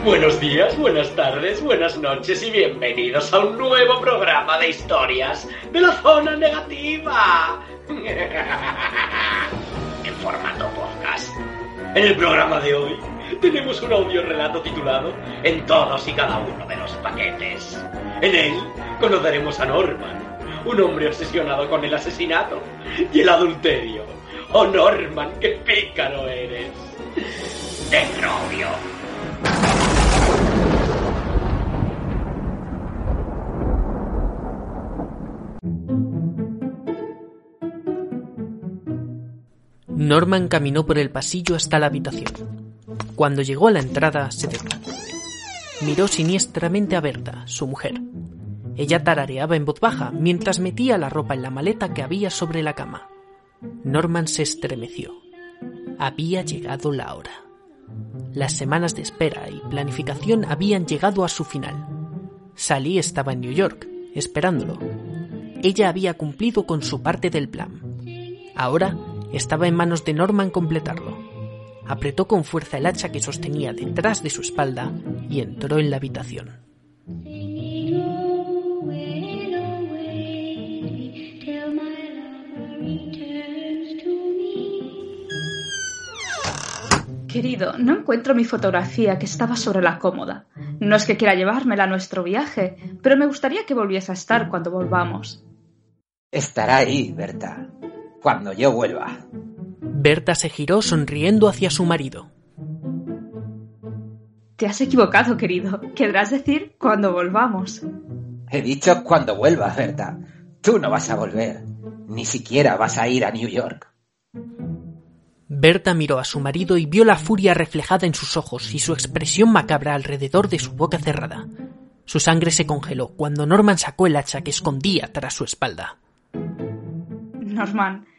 Buenos días, buenas tardes, buenas noches y bienvenidos a un nuevo programa de historias de la zona negativa. En formato podcast. En el programa de hoy tenemos un audiorelato titulado En todos y cada uno de los paquetes. En él conoceremos a Norman, un hombre obsesionado con el asesinato y el adulterio. ¡Oh, Norman, qué pícaro eres! ¡Decrobio! Norman caminó por el pasillo hasta la habitación. Cuando llegó a la entrada, se detuvo. Miró siniestramente a Berta, su mujer. Ella tarareaba en voz baja mientras metía la ropa en la maleta que había sobre la cama. Norman se estremeció. Había llegado la hora. Las semanas de espera y planificación habían llegado a su final. Sally estaba en New York, esperándolo. Ella había cumplido con su parte del plan. Ahora estaba en manos de Norman completarlo. Apretó con fuerza el hacha que sostenía detrás de su espalda y entró en la habitación. Querido, no encuentro mi fotografía que estaba sobre la cómoda. No es que quiera llevármela a nuestro viaje, pero me gustaría que volviese a estar cuando volvamos. Estará ahí, Berta, cuando yo vuelva. Berta se giró sonriendo hacia su marido. Te has equivocado, querido. Querrás decir cuando volvamos. He dicho cuando vuelva, Berta. Tú no vas a volver. Ni siquiera vas a ir a New York. Berta miró a su marido y vio la furia reflejada en sus ojos y su expresión macabra alrededor de su boca cerrada. Su sangre se congeló cuando Norman sacó el hacha que escondía tras su espalda. Norman,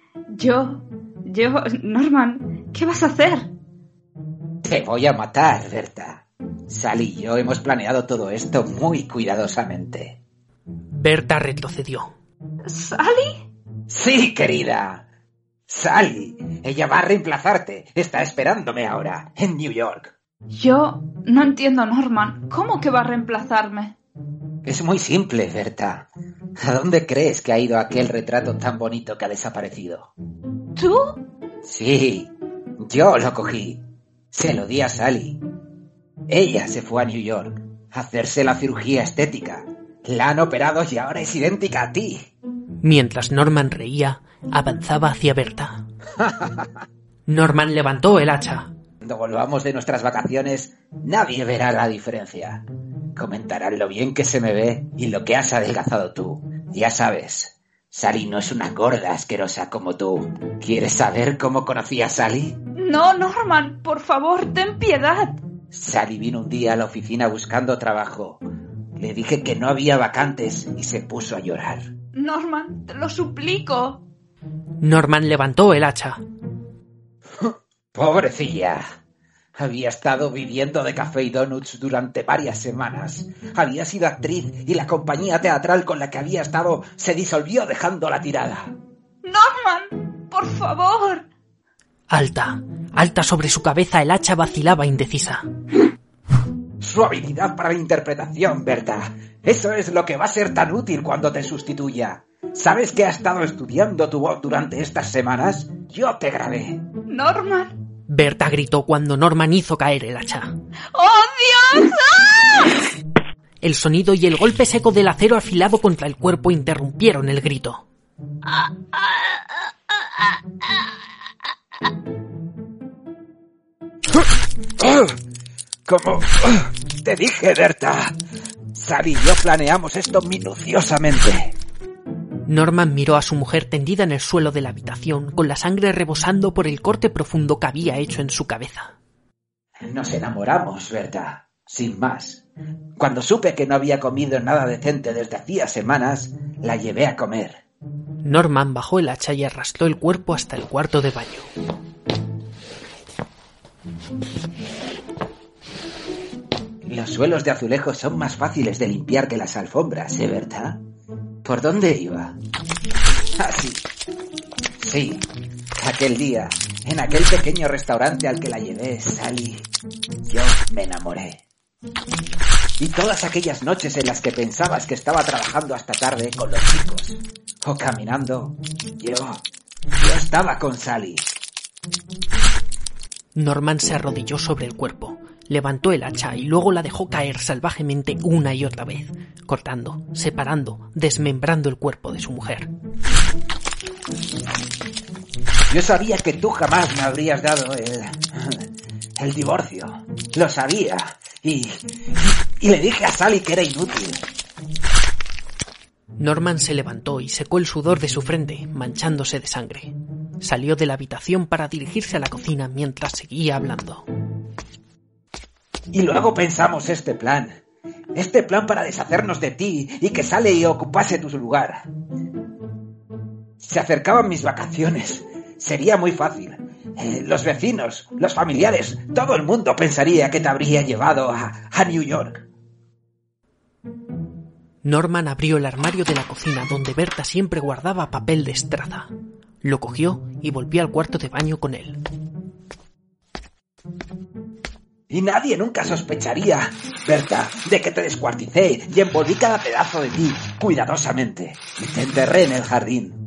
Norman, ¿qué vas a hacer? Te voy a matar, Berta. Sally y yo hemos planeado todo esto muy cuidadosamente. Berta retrocedió. ¿Sally? Sí, querida. Sally, ella va a reemplazarte. Está esperándome ahora, en New York. Yo no entiendo, Norman. ¿Cómo que va a reemplazarme? Es muy simple, Berta. ¿A dónde crees que ha ido aquel retrato tan bonito que ha desaparecido? ¿Tú? Sí, yo lo cogí. Se lo di a Sally. Ella se fue a New York a hacerse la cirugía estética. La han operado y ahora es idéntica a ti. Mientras Norman reía, avanzaba hacia Berta. Norman levantó el hacha. Cuando volvamos de nuestras vacaciones, nadie verá la diferencia. Comentarán lo bien que se me ve y lo que has adelgazado tú. Ya sabes, Sally no es una gorda asquerosa como tú. ¿Quieres saber cómo conocí a Sally? No, Norman, por favor, ten piedad. Sally vino un día a la oficina buscando trabajo. Le dije que no había vacantes y se puso a llorar. Norman, te lo suplico. Norman levantó el hacha. Pobrecilla. Había estado viviendo de café y donuts durante varias semanas. Había sido actriz y la compañía teatral con la que había estado se disolvió dejándola tirada. Norman, por favor. Alta sobre su cabeza, el hacha vacilaba indecisa. Su habilidad para la interpretación, Berta. Eso es lo que va a ser tan útil cuando te sustituya. ¿Sabes que ha estado estudiando tu voz durante estas semanas? Yo te grabé. Norman. Berta gritó cuando Norman hizo caer el hacha. ¡Oh, Dios! ¡Ah! El sonido y el golpe seco del acero afilado contra el cuerpo interrumpieron el grito. Como te dije, Berta, Sally y yo planeamos esto minuciosamente. Norman miró a su mujer tendida en el suelo de la habitación, con la sangre rebosando por el corte profundo que había hecho en su cabeza. Nos enamoramos, Berta, sin más. Cuando supe que no había comido nada decente desde hacía semanas, la llevé a comer. Norman bajó el hacha y arrastró el cuerpo hasta el cuarto de baño. Los suelos de azulejo son más fáciles de limpiar que las alfombras, Berta? ¿Por dónde iba? Ah, sí. Sí, aquel día, en aquel pequeño restaurante al que la llevé, Sally, yo me enamoré. Y todas aquellas noches en las que pensabas que estaba trabajando hasta tarde con los chicos o caminando, yo estaba con Sally. Norman se arrodilló sobre el cuerpo, levantó el hacha y luego la dejó caer salvajemente una y otra vez, cortando, separando, desmembrando el cuerpo de su mujer. Yo sabía que tú jamás me habrías dado el divorcio. Lo sabía. Y le dije a Sally que era inútil. Norman se levantó y secó el sudor de su frente, manchándose de sangre. Salió de la habitación para dirigirse a la cocina mientras seguía hablando. Y luego pensamos este plan para deshacernos de ti y que Sally ocupase tu lugar. Se acercaban mis vacaciones. Sería muy fácil. Los vecinos, los familiares, todo el mundo pensaría que te habría llevado a New York. Norman abrió el armario de la cocina donde Berta siempre guardaba papel de estraza. Lo cogió y volvió al cuarto de baño con él. Y nadie nunca sospecharía, Berta, de que te descuarticé y envolví cada pedazo de ti cuidadosamente y te enterré en el jardín.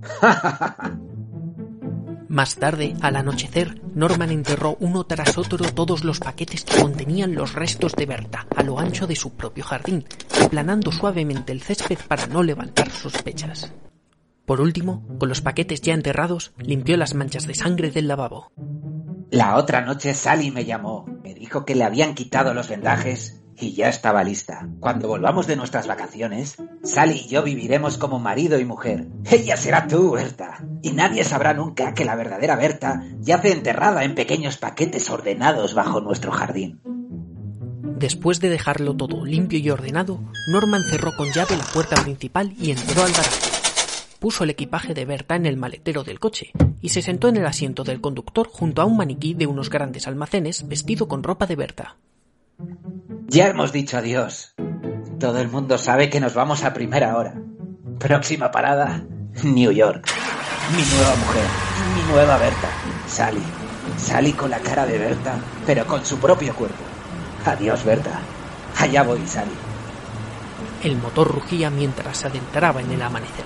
Más tarde, al anochecer, Norman enterró uno tras otro todos los paquetes que contenían los restos de Berta a lo ancho de su propio jardín, aplanando suavemente el césped para no levantar sospechas. Por último, con los paquetes ya enterrados, limpió las manchas de sangre del lavabo. La otra noche Sally me llamó, me dijo que le habían quitado los vendajes y ya estaba lista. Cuando volvamos de nuestras vacaciones, Sally y yo viviremos como marido y mujer. Ella será tú, Berta. Y nadie sabrá nunca que la verdadera Berta yace enterrada en pequeños paquetes ordenados bajo nuestro jardín. Después de dejarlo todo limpio y ordenado, Norman cerró con llave la puerta principal y entró al garaje. Puso el equipaje de Berta en el maletero del coche y se sentó en el asiento del conductor junto a un maniquí de unos grandes almacenes vestido con ropa de Berta. Ya hemos dicho adiós. Todo el mundo sabe que nos vamos a primera hora. Próxima parada, New York. Mi nueva mujer, mi nueva Berta, Sally. Sally con la cara de Berta, pero con su propio cuerpo. Adiós, Berta. Allá voy, Sally. El motor rugía mientras se adentraba en el amanecer.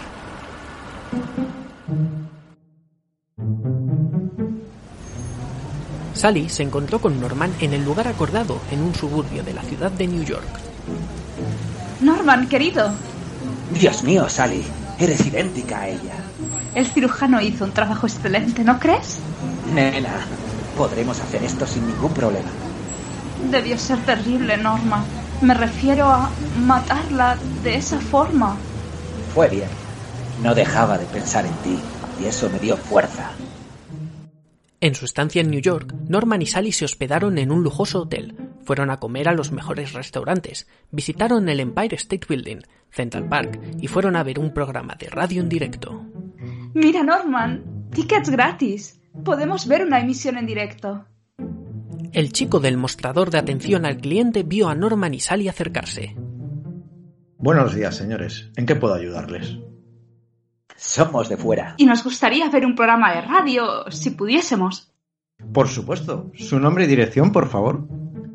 Sally se encontró con Norman en el lugar acordado en un suburbio de la ciudad de New York. Norman, querido. Dios mío, Sally, eres idéntica a ella. El cirujano hizo un trabajo excelente, ¿no crees? Nena, podremos hacer esto sin ningún problema. Debió ser terrible, Norman. Me refiero a matarla de esa forma. Fue bien. No dejaba de pensar en ti y eso me dio fuerza. En su estancia en New York, Norman y Sally se hospedaron en un lujoso hotel. Fueron a comer a los mejores restaurantes, visitaron el Empire State Building, Central Park y fueron a ver un programa de radio en directo. Mira, Norman, tickets gratis. Podemos ver una emisión en directo. El chico del mostrador de atención al cliente vio a Norman y Sally acercarse. Buenos días, señores. ¿En qué puedo ayudarles? Somos de fuera. Y nos gustaría ver un programa de radio, si pudiésemos. Por supuesto. ¿Su nombre y dirección, por favor?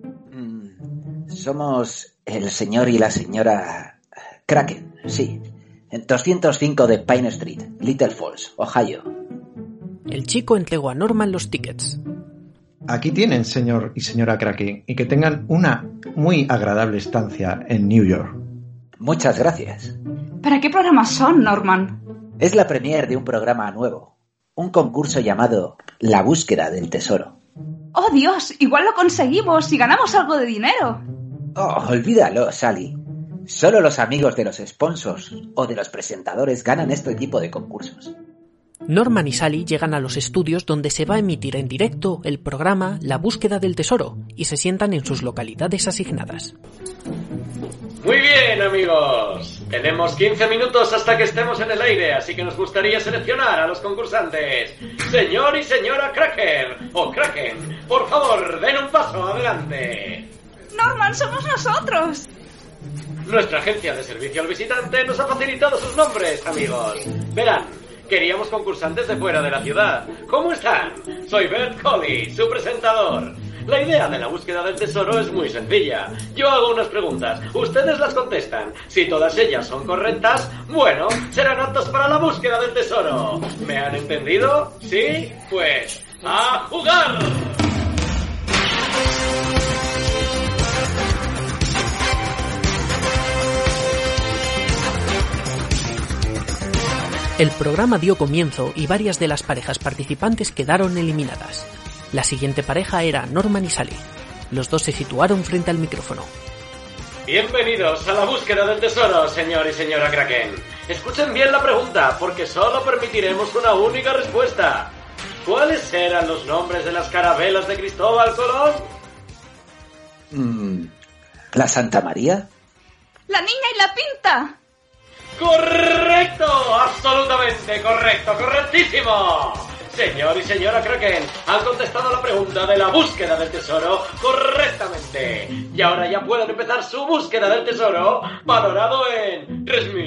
Somos el señor y la señora Kraken, sí. En 205 de Pine Street, Little Falls, Ohio. El chico entregó a Norman los tickets. Aquí tienen, señor y señora Kraken, y que tengan una muy agradable estancia en New York. Muchas gracias. ¿Para qué programas son, Norman? Es la premier de un programa nuevo. Un concurso llamado La Búsqueda del Tesoro. ¡Oh, Dios! Igual lo conseguimos y ganamos algo de dinero. Oh, olvídalo, Sally. Solo los amigos de los sponsors o de los presentadores ganan este tipo de concursos. Norman y Sally llegan a los estudios donde se va a emitir en directo el programa La Búsqueda del Tesoro y se sientan en sus localidades asignadas. Muy bien, amigos. Tenemos 15 minutos hasta que estemos en el aire, así que nos gustaría seleccionar a los concursantes. Señor y señora Kraken, o Kraken, por favor, den un paso adelante. Norman, somos nosotros. Nuestra agencia de servicio al visitante nos ha facilitado sus nombres, amigos. Verán, queríamos concursantes de fuera de la ciudad. ¿Cómo están? Soy Bert Colley, su presentador. La idea de la búsqueda del tesoro es muy sencilla. Yo hago unas preguntas, ustedes las contestan. Si todas ellas son correctas, bueno, serán aptos para la búsqueda del tesoro. ¿Me han entendido? ¿Sí? Pues, ¡a jugar! El programa dio comienzo y varias de las parejas participantes quedaron eliminadas. La siguiente pareja era Norman y Sally. Los dos se situaron frente al micrófono. Bienvenidos a la búsqueda del tesoro, señor y señora Kraken. Escuchen bien la pregunta, porque solo permitiremos una única respuesta. ¿Cuáles eran los nombres de las carabelas de Cristóbal Colón? ¿La Santa María? ¡La niña y la pinta! ¡Correcto! ¡Absolutamente correcto! ¡Correctísimo! Señor y señora Kraken, han contestado la pregunta de la búsqueda del tesoro correctamente. Y ahora ya pueden empezar su búsqueda del tesoro, valorado en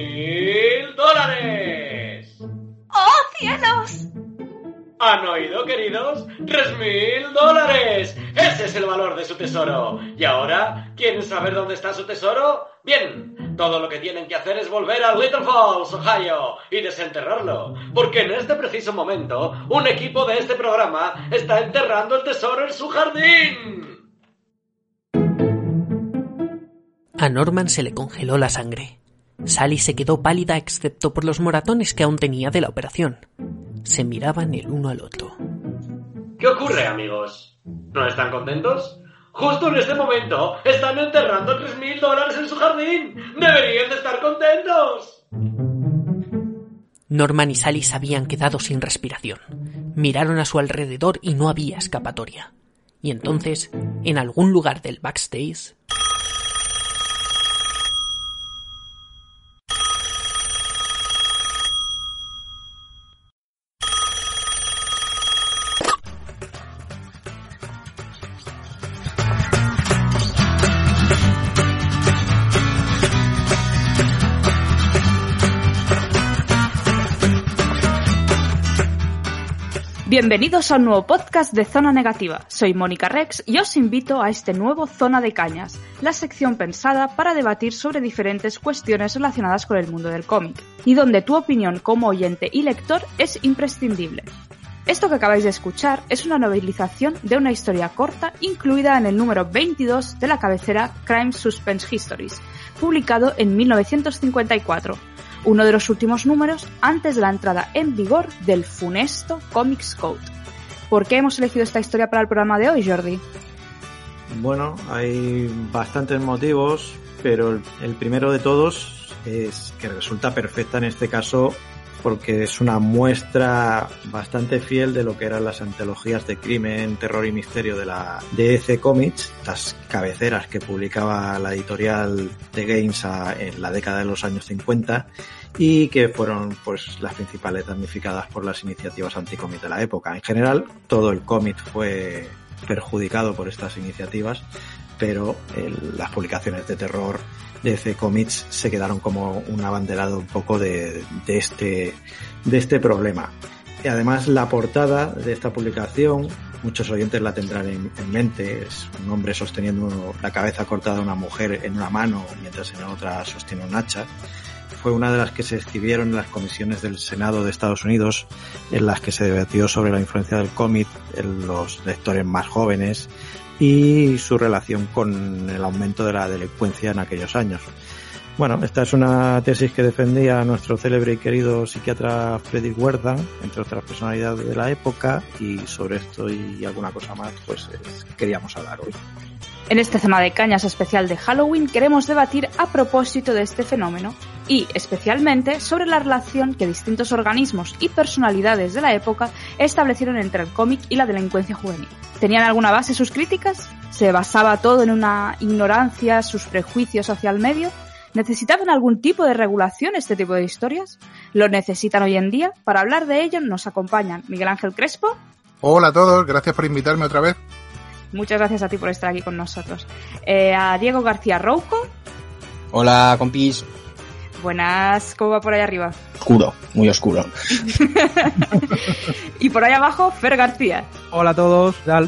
$3.000. ¡Oh, cielos! ¿Han oído, queridos? $3.000. Ese es el valor de su tesoro. ¿Y ahora quieren saber dónde está su tesoro? Bien, todo lo que tienen que hacer es volver a Little Falls, Ohio, y desenterrarlo. Porque en este preciso momento, un equipo de este programa está enterrando el tesoro en su jardín. A Norman se le congeló la sangre. Sally se quedó pálida excepto por los moratones que aún tenía de la operación. Se miraban el uno al otro. ¿Qué ocurre, amigos? ¿No están contentos? Justo en este momento están enterrando $3.000 en su jardín. ¡Deberían de estar contentos! Norman y Sally se habían quedado sin respiración. Miraron a su alrededor y no había escapatoria. Y entonces, en algún lugar del backstage... Bienvenidos a un nuevo podcast de Zona Negativa. Soy Mónica Rex y os invito a este nuevo Zona de Cañas, la sección pensada para debatir sobre diferentes cuestiones relacionadas con el mundo del cómic, y donde tu opinión como oyente y lector es imprescindible. Esto que acabáis de escuchar es una novelización de una historia corta incluida en el número 22 de la cabecera Crime Suspense Histories, publicado en 1954. Uno de los últimos números antes de la entrada en vigor del funesto Comics Code. ¿Por qué hemos elegido esta historia para el programa de hoy, Jordi? Bueno, hay bastantes motivos, pero el primero de todos es que resulta perfecta en este caso porque es una muestra bastante fiel de lo que eran las antologías de crimen, terror y misterio de la DC Comics, las cabeceras que publicaba la editorial de Gaines en la década de los años 50 y que fueron pues las principales damnificadas por las iniciativas anticómic de la época. En general, todo el cómic fue perjudicado por estas iniciativas, pero las publicaciones de terror de DC Comics se quedaron como un abanderado un poco de este problema. Y además la portada de esta publicación, muchos oyentes la tendrán en mente, es un hombre sosteniendo la cabeza cortada de una mujer en una mano mientras en otra sostiene un hacha. Fue una de las que se exhibieron en las comisiones del Senado de Estados Unidos, en las que se debatió sobre la influencia del cómic en los lectores más jóvenes y su relación con el aumento de la delincuencia en aquellos años. Bueno, esta es una tesis que defendía nuestro célebre y querido psiquiatra Frederick Wertham, entre otras personalidades de la época, y sobre esto y alguna cosa más, pues queríamos hablar hoy. En este Zona de Cañas especial de Halloween queremos debatir a propósito de este fenómeno y, especialmente, sobre la relación que distintos organismos y personalidades de la época establecieron entre el cómic y la delincuencia juvenil. ¿Tenían alguna base sus críticas? ¿Se basaba todo en una ignorancia, sus prejuicios hacia el medio? ¿Necesitaban algún tipo de regulación este tipo de historias? ¿Lo necesitan hoy en día? Para hablar de ello nos acompañan Miguel Ángel Crespo. Hola a todos, gracias por invitarme otra vez. Muchas gracias a ti por estar aquí con nosotros. A Diego García Rouco. Hola, compis. Buenas, ¿cómo va por ahí arriba? Oscuro, muy oscuro. Y por ahí abajo, Fer García. Hola a todos, ¿qué tal?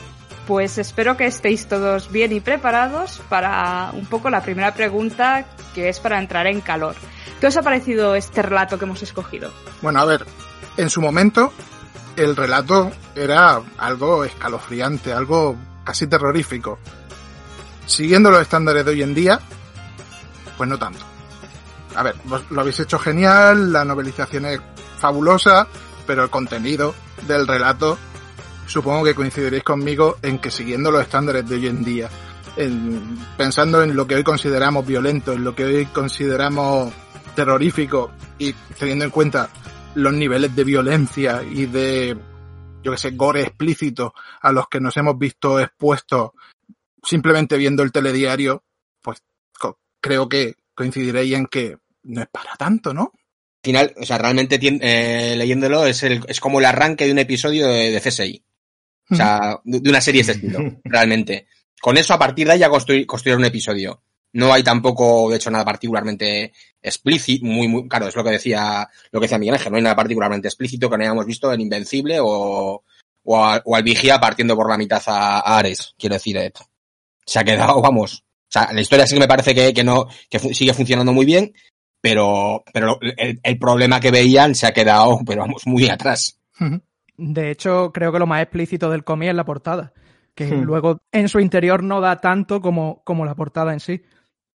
Pues espero que estéis todos bien y preparados para un poco la primera pregunta, que es para entrar en calor. ¿Qué os ha parecido este relato que hemos escogido? Bueno, a ver, en su momento el relato era algo escalofriante, algo casi terrorífico. Siguiendo los estándares de hoy en día, pues no tanto. A ver, lo habéis hecho genial, la novelización es fabulosa, pero el contenido del relato, supongo que coincidiréis conmigo en que siguiendo los estándares de hoy en día, pensando en lo que hoy consideramos violento, en lo que hoy consideramos terrorífico y teniendo en cuenta los niveles de violencia y de, yo que sé, gore explícito a los que nos hemos visto expuestos simplemente viendo el telediario, pues creo que coincidiréis en que no es para tanto, ¿no? Al final, o sea, realmente leyéndolo es como el arranque de un episodio de CSI. O sea, de una serie de este estilo, realmente. Con eso, a partir de ahí ya construir un episodio. No hay tampoco, de hecho, nada particularmente explícito, muy, claro, es lo que decía Miguel Ángel, no hay nada particularmente explícito que no hayamos visto en Invencible o al Vigía partiendo por la mitad a Ares, quiero decir. Se ha quedado, vamos, o sea, la historia sí que me parece que sigue funcionando muy bien, pero el problema que veían se ha quedado, pero vamos, muy atrás. De hecho, creo que lo más explícito del cómic es la portada, que luego en su interior no da tanto como la portada en sí.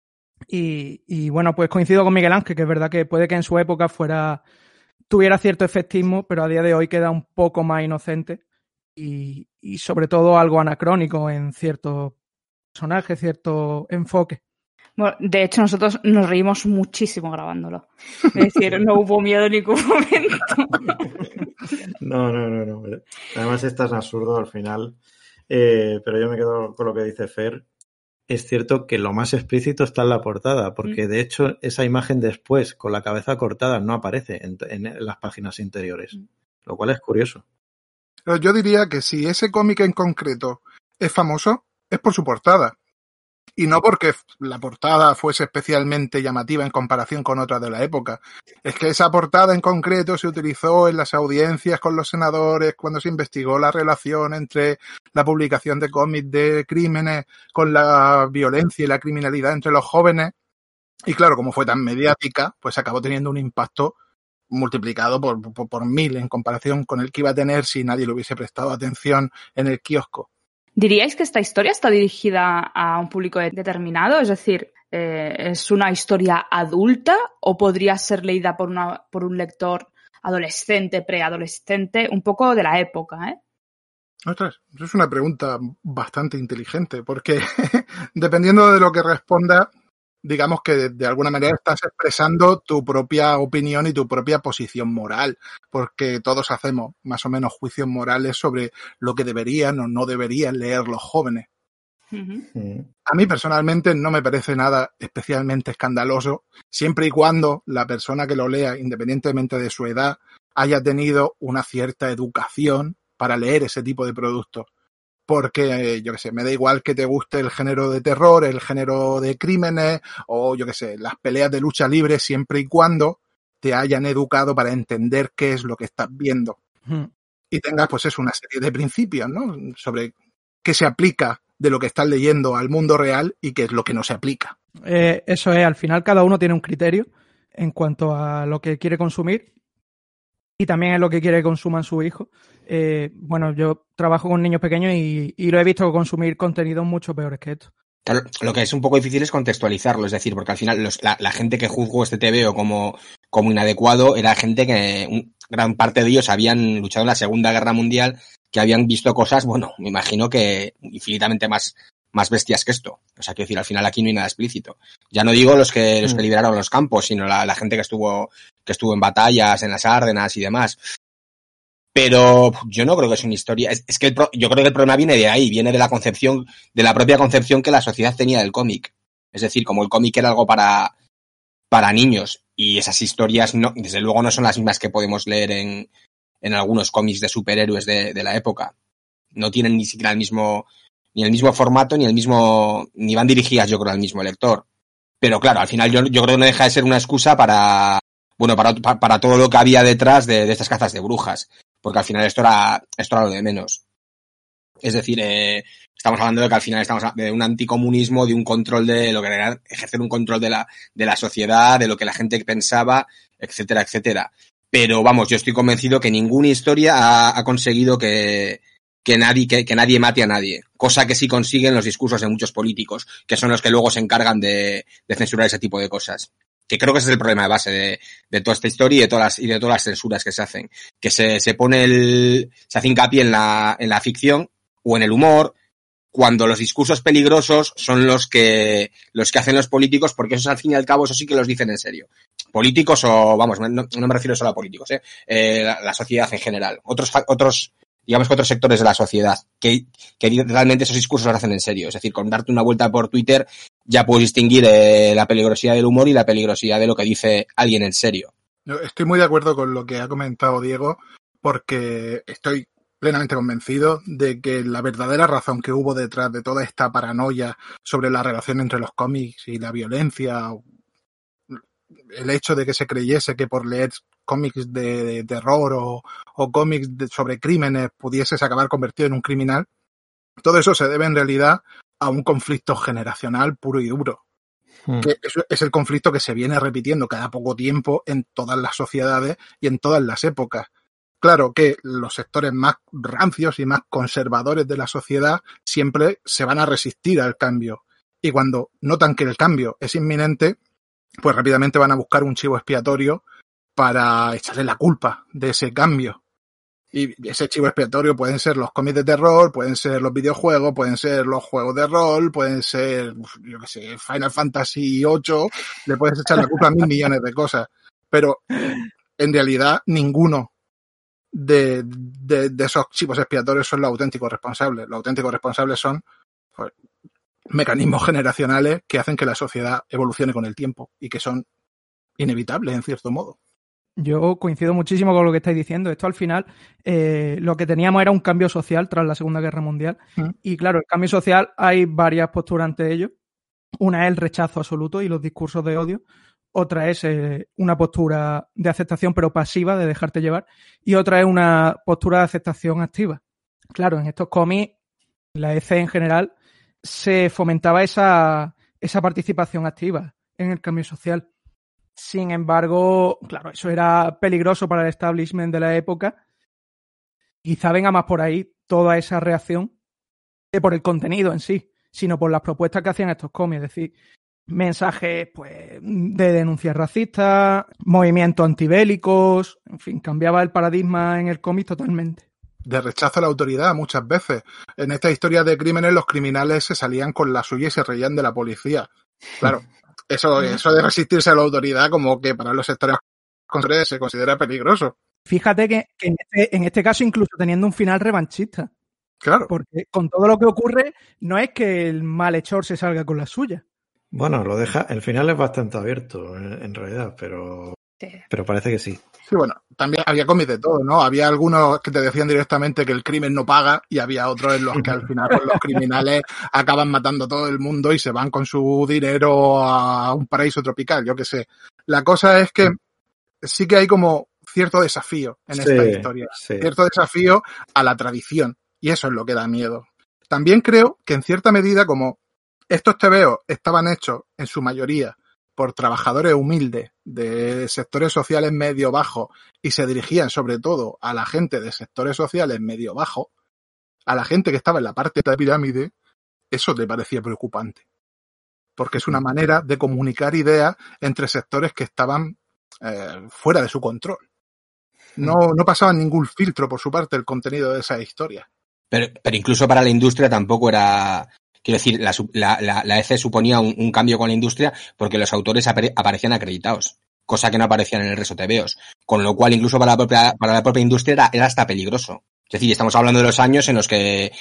Y bueno, pues coincido con Miguel Ángel, que es verdad que puede que en su época tuviera cierto efectismo, pero a día de hoy queda un poco más inocente y sobre todo algo anacrónico en ciertos personajes, cierto enfoque. Bueno, de hecho, nosotros nos reímos muchísimo grabándolo. Es decir, no hubo miedo en ningún momento. No. Además es tan absurdo al final. Pero yo me quedo con lo que dice Fer. Es cierto que lo más explícito está en la portada, porque de hecho esa imagen después, con la cabeza cortada, no aparece en las páginas interiores. Lo cual es curioso. Pero yo diría que si ese cómic en concreto es famoso, es por su portada. Y no porque la portada fuese especialmente llamativa en comparación con otras de la época. Es que esa portada en concreto se utilizó en las audiencias con los senadores cuando se investigó la relación entre la publicación de cómics de crímenes con la violencia y la criminalidad entre los jóvenes. Y claro, como fue tan mediática, pues acabó teniendo un impacto multiplicado por 1000 en comparación con el que iba a tener si nadie le hubiese prestado atención en el kiosco. ¿Diríais que esta historia está dirigida a un público determinado? Es decir, ¿es una historia adulta o podría ser leída por un lector adolescente, preadolescente, un poco de la época, Ostras, eso es una pregunta bastante inteligente, porque dependiendo de lo que responda, digamos que de alguna manera estás expresando tu propia opinión y tu propia posición moral, porque todos hacemos más o menos juicios morales sobre lo que deberían o no deberían leer los jóvenes. A mí personalmente no me parece nada especialmente escandaloso, siempre y cuando la persona que lo lea, independientemente de su edad, haya tenido una cierta educación para leer ese tipo de productos. Porque, yo qué sé, me da igual que te guste el género de terror, el género de crímenes o, yo qué sé, las peleas de lucha libre siempre y cuando te hayan educado para entender qué es lo que estás viendo. Y tengas, pues eso, una serie de principios, ¿no? Sobre qué se aplica de lo que estás leyendo al mundo real y qué es lo que no se aplica. Eso es, al final cada uno tiene un criterio en cuanto a lo que quiere consumir y también en lo que quiere que consuman sus hijos. Bueno, yo trabajo con niños pequeños y lo he visto consumir contenidos mucho peores que esto. Claro, lo que es un poco difícil es contextualizarlo, es decir, porque al final la gente que juzgó este TVO como inadecuado era gente que gran parte de ellos habían luchado en la Segunda Guerra Mundial, que habían visto cosas, bueno, me imagino que infinitamente más bestias que esto. O sea, quiero decir, al final aquí no hay nada explícito. Ya no digo los que liberaron los campos, sino la gente que estuvo en batallas, en las Ardenas y demás. Pero yo no creo que es una historia. Es que yo creo que el problema viene de ahí, viene de la concepción, de la propia concepción que la sociedad tenía del cómic. Es decir, como el cómic era algo para niños, y esas historias no, desde luego no son las mismas que podemos leer en algunos cómics de superhéroes de la época. No tienen ni siquiera ni el mismo formato, ni van dirigidas, yo creo, al mismo lector. Pero claro, al final yo creo que no deja de ser una excusa para todo lo que había detrás de estas cazas de brujas. Porque al final esto era lo de menos. Es decir, estamos hablando de que al final estamos de un anticomunismo, de un control de lo que era ejercer un control de la sociedad, de lo que la gente pensaba, etcétera, etcétera. Pero vamos, yo estoy convencido que ninguna historia ha conseguido que nadie mate a nadie. Cosa que sí consiguen los discursos de muchos políticos, que son los que luego se encargan de censurar ese tipo de cosas. Que creo que ese es el problema de base de toda esta historia y de todas las censuras que se hacen. Que se hace hincapié en la ficción o en el humor, cuando los discursos peligrosos son los que hacen los políticos, porque esos al fin y al cabo, eso sí que los dicen en serio. Políticos o, vamos, no me refiero solo a políticos, la sociedad en general. Otros sectores de la sociedad que realmente esos discursos los hacen en serio. Es decir, con darte una vuelta por Twitter ya puedes distinguir la peligrosidad del humor y la peligrosidad de lo que dice alguien en serio. Yo estoy muy de acuerdo con lo que ha comentado Diego, porque estoy plenamente convencido de que la verdadera razón que hubo detrás de toda esta paranoia sobre la relación entre los cómics y la violencia, el hecho de que se creyese que por leer cómics de terror o cómics sobre crímenes pudieses acabar convertido en un criminal, todo eso se debe en realidad a un conflicto generacional puro y duro. Que es el conflicto que se viene repitiendo cada poco tiempo en todas las sociedades y en todas las épocas. Claro que los sectores más rancios y más conservadores de la sociedad siempre se van a resistir al cambio. Y cuando notan que el cambio es inminente, pues rápidamente van a buscar un chivo expiatorio para echarle la culpa de ese cambio. Y ese chivo expiatorio pueden ser los cómics de terror, pueden ser los videojuegos, pueden ser los juegos de rol, pueden ser, yo qué sé, Final Fantasy VIII, le puedes echar la culpa a 1.000 millones de cosas. Pero en realidad ninguno de esos chivos expiatorios son los auténticos responsables. Los auténticos responsables son, pues, mecanismos generacionales que hacen que la sociedad evolucione con el tiempo y que son inevitables en cierto modo. Yo coincido muchísimo con lo que estáis diciendo. Esto al final lo que teníamos era un cambio social tras la Segunda Guerra Mundial. Y claro, el cambio social hay varias posturas ante ello. Una es el rechazo absoluto y los discursos de odio. Otra es una postura de aceptación pero pasiva, de dejarte llevar. Y otra es una postura de aceptación activa. Claro, en estos cómics, la EC en general, se fomentaba esa participación activa en el cambio social. Sin embargo, claro, eso era peligroso para el establishment de la época. Quizá venga más por ahí toda esa reacción que por el contenido en sí, sino por las propuestas que hacían estos cómics. Es decir, mensajes pues de denuncias racistas, movimientos antibélicos, en fin, cambiaba el paradigma en el cómic totalmente. De rechazo a la autoridad muchas veces. En esta historia de crímenes los criminales se salían con la suya y se reían de la policía. Claro. Eso de resistirse a la autoridad, como que para los sectores conservadores se considera peligroso. Fíjate que en este caso incluso teniendo un final revanchista. Claro. Porque con todo lo que ocurre no es que el malhechor se salga con la suya. Bueno, el final es bastante abierto en realidad, pero parece que sí. Sí, bueno, también había cómics de todo, ¿no? Había algunos que te decían directamente que el crimen no paga y había otros en los que al final pues, los criminales acaban matando a todo el mundo y se van con su dinero a un paraíso tropical, yo qué sé. La cosa es que sí que hay como cierto desafío en esta historia, cierto desafío a la tradición y eso es lo que da miedo. También creo que en cierta medida como estos tebeos estaban hechos en su mayoría por trabajadores humildes de sectores sociales medio-bajos y se dirigían sobre todo a la gente de sectores sociales medio-bajos, a la gente que estaba en la parte de la pirámide, eso te parecía preocupante. Porque es una manera de comunicar ideas entre sectores que estaban fuera de su control. No pasaba ningún filtro por su parte el contenido de esas historias. Pero incluso para la industria tampoco era... Quiero decir, la EC suponía un cambio con la industria porque los autores aparecían acreditados, cosa que no aparecían en el resto de TVOs. Con lo cual, incluso para la propia industria era hasta peligroso. Es decir, estamos hablando de los años en los que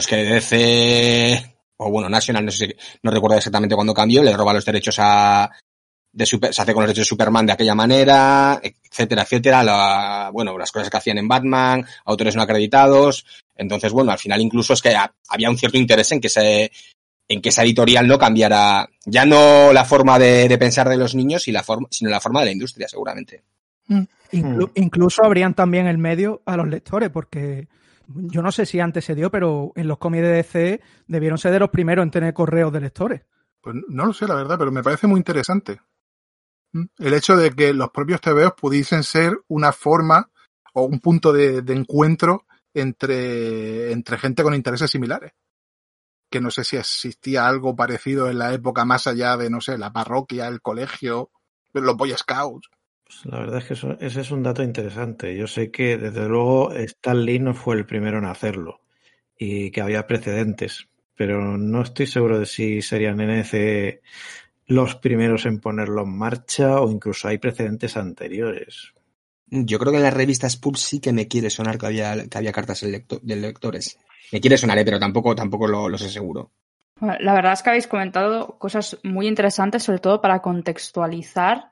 DC, o bueno, National, no recuerdo exactamente cuándo cambió, le roba los derechos se hace con los derechos de Superman de aquella manera, etcétera, etcétera. Las cosas que hacían en Batman, autores no acreditados. Entonces, bueno, al final incluso es que había un cierto interés en que esa editorial no cambiara, ya no la forma de pensar de los niños, sino la forma de la industria, seguramente. Incluso abrían también el medio a los lectores, porque Yo no sé si antes se dio, pero en los cómics de DC debieron ser de los primeros en tener correos de lectores. Pues no lo sé, la verdad, pero me parece muy interesante. El hecho de que los propios TVOs pudiesen ser una forma o un punto de encuentro entre gente con intereses similares. Que no sé si existía algo parecido en la época más allá de, no sé, la parroquia, el colegio, los Boy Scouts. Pues la verdad es que ese es un dato interesante. Yo sé que, desde luego, Stan Lee no fue el primero en hacerlo y que había precedentes, pero no estoy seguro de si serían NC los primeros en ponerlo en marcha o incluso hay precedentes anteriores. Yo creo que en las revistas Pulp sí que me quiere sonar que había cartas de lectores. Me quiere sonar, pero tampoco lo sé seguro. Bueno, la verdad es que habéis comentado cosas muy interesantes, sobre todo para contextualizar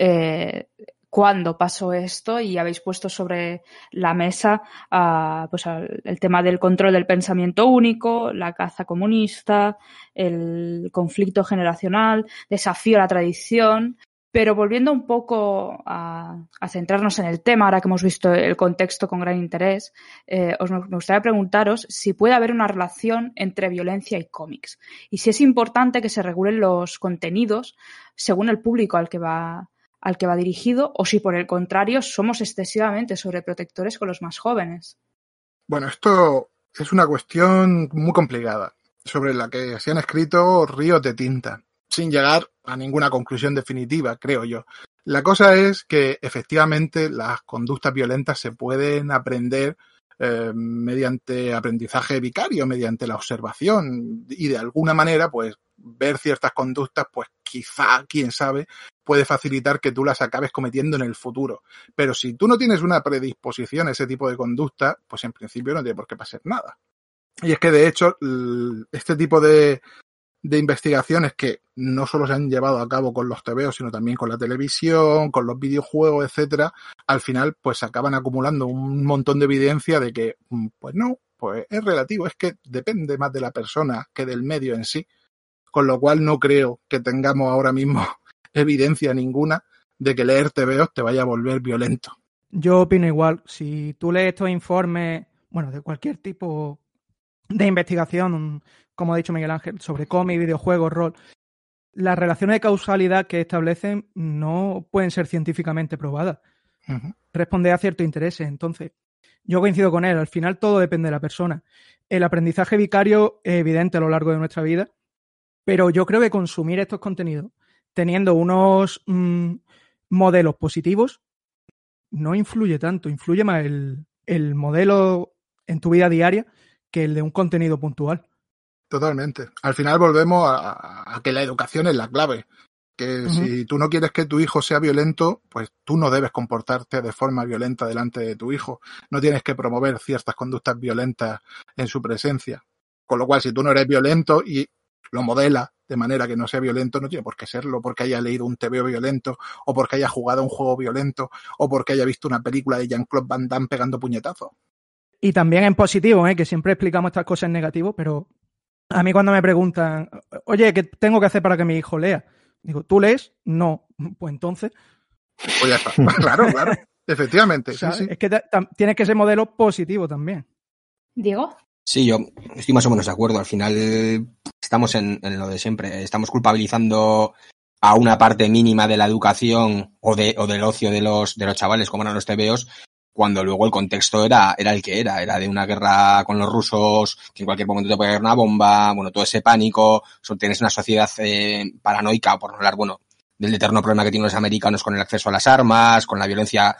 cuándo pasó esto, y habéis puesto sobre la mesa pues el tema del control del pensamiento único, la caza comunista, el conflicto generacional, desafío a la tradición. Pero volviendo un poco a centrarnos en el tema, ahora que hemos visto el contexto con gran interés, me gustaría preguntaros si puede haber una relación entre violencia y cómics, y si es importante que se regulen los contenidos según el público al que va dirigido, o si por el contrario somos excesivamente sobreprotectores con los más jóvenes. Bueno, esto es una cuestión muy complicada, sobre la que se han escrito ríos de tinta, sin llegar a ninguna conclusión definitiva, creo yo. La cosa es que efectivamente las conductas violentas se pueden aprender mediante aprendizaje vicario, mediante la observación, y de alguna manera, pues, ver ciertas conductas, pues quizá, quién sabe, puede facilitar que tú las acabes cometiendo en el futuro. Pero si tú no tienes una predisposición a ese tipo de conducta, pues en principio no tiene por qué pasar nada. Y es que, de hecho, este tipo de investigaciones que no solo se han llevado a cabo con los TVOs, sino también con la televisión, con los videojuegos, etcétera, al final pues acaban acumulando un montón de evidencia de que, pues no, pues es relativo, es que depende más de la persona que del medio en sí, con lo cual no creo que tengamos ahora mismo evidencia ninguna de que leer TVOs te vaya a volver violento. Yo opino igual. Si tú lees estos informes, bueno, de cualquier tipo de investigación, como ha dicho Miguel Ángel, sobre cómic, videojuegos, rol, las relaciones de causalidad que establecen no pueden ser científicamente probadas. Uh-huh. Responde a ciertos intereses. Entonces, yo coincido con él. Al final todo depende de la persona. El aprendizaje vicario es evidente a lo largo de nuestra vida, pero yo creo que consumir estos contenidos teniendo unos modelos positivos no influye tanto. Influye más el modelo en tu vida diaria que el de un contenido puntual. Totalmente. Al final volvemos a que la educación es la clave. Que si tú no quieres que tu hijo sea violento, pues tú no debes comportarte de forma violenta delante de tu hijo. No tienes que promover ciertas conductas violentas en su presencia. Con lo cual, si tú no eres violento y lo modelas de manera que no sea violento, no tiene por qué serlo, porque haya leído un TVO violento, o porque haya jugado un juego violento, o porque haya visto una película de Jean-Claude Van Damme pegando puñetazos. Y también en positivo, que siempre explicamos estas cosas en negativo, pero a mí cuando me preguntan, oye, ¿qué tengo que hacer para que mi hijo lea? Digo, ¿tú lees? No. Pues entonces... Pues ya está. Claro. Efectivamente. Sí. Es que tienes que ser modelo positivo también. ¿Diego? Sí, yo estoy más o menos de acuerdo. Al final estamos en lo de siempre. Estamos culpabilizando a una parte mínima de la educación o del ocio de los chavales, como eran los TVOs, cuando luego el contexto era el que era de una guerra con los rusos, que en cualquier momento te puede caer una bomba, bueno, todo ese pánico, tienes una sociedad paranoica, por no hablar, bueno, del eterno problema que tienen los americanos con el acceso a las armas, con la violencia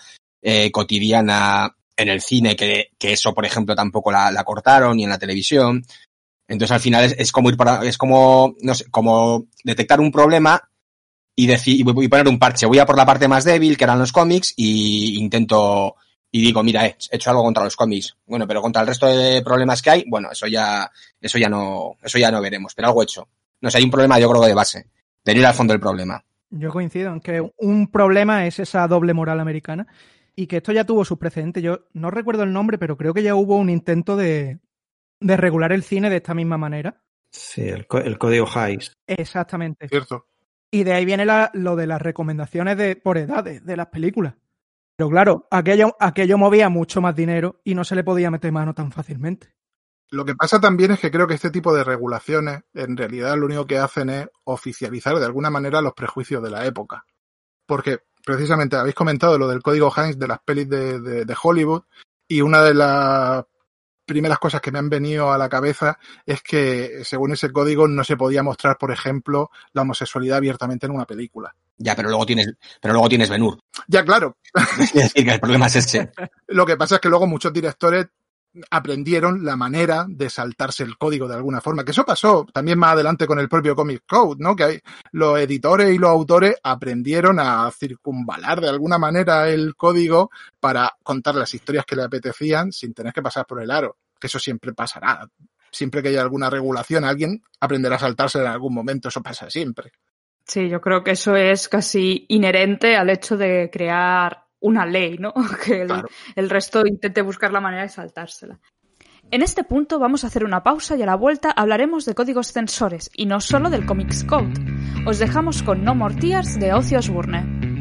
cotidiana en el cine, que eso, por ejemplo, tampoco la cortaron, ni en la televisión. Entonces, al final es como, no sé, como detectar un problema y poner un parche. Voy a por la parte más débil, que eran los cómics, y intento... Y digo, mira, he hecho algo contra los cómics. Bueno, pero contra el resto de problemas que hay, bueno, eso ya no veremos, pero algo he hecho. No sé, hay un problema, yo creo, de base, de ir al fondo del problema. Yo coincido en que un problema es esa doble moral americana y que esto ya tuvo sus precedentes. Yo no recuerdo el nombre, pero creo que ya hubo un intento de regular el cine de esta misma manera. Sí, el código Hays. Exactamente. Cierto. Y de ahí viene lo de las recomendaciones por edades de las películas. Pero claro, aquello movía mucho más dinero y no se le podía meter mano tan fácilmente. Lo que pasa también es que creo que este tipo de regulaciones en realidad lo único que hacen es oficializar de alguna manera los prejuicios de la época. Porque precisamente habéis comentado lo del código Hays de las pelis de Hollywood, y una de las primeras cosas que me han venido a la cabeza es que según ese código no se podía mostrar, por ejemplo, la homosexualidad abiertamente en una película. Ya, pero luego tienes Ben-Hur. Ya, claro. Es decir, que el problema es ese. Lo que pasa es que luego muchos directores aprendieron la manera de saltarse el código de alguna forma, que eso pasó también más adelante con el propio Comic Code, ¿no? Que los editores y los autores aprendieron a circunvalar de alguna manera el código para contar las historias que le apetecían sin tener que pasar por el aro, que eso siempre pasará. Siempre que haya alguna regulación, alguien aprenderá a saltarse en algún momento, eso pasa siempre. Sí, yo creo que eso es casi inherente al hecho de crear una ley, ¿no? Que el resto intente buscar la manera de saltársela. En este punto vamos a hacer una pausa y a la vuelta hablaremos de códigos censores y no solo del Comics Code. Os dejamos con No More Tears de Ozzy Osbourne.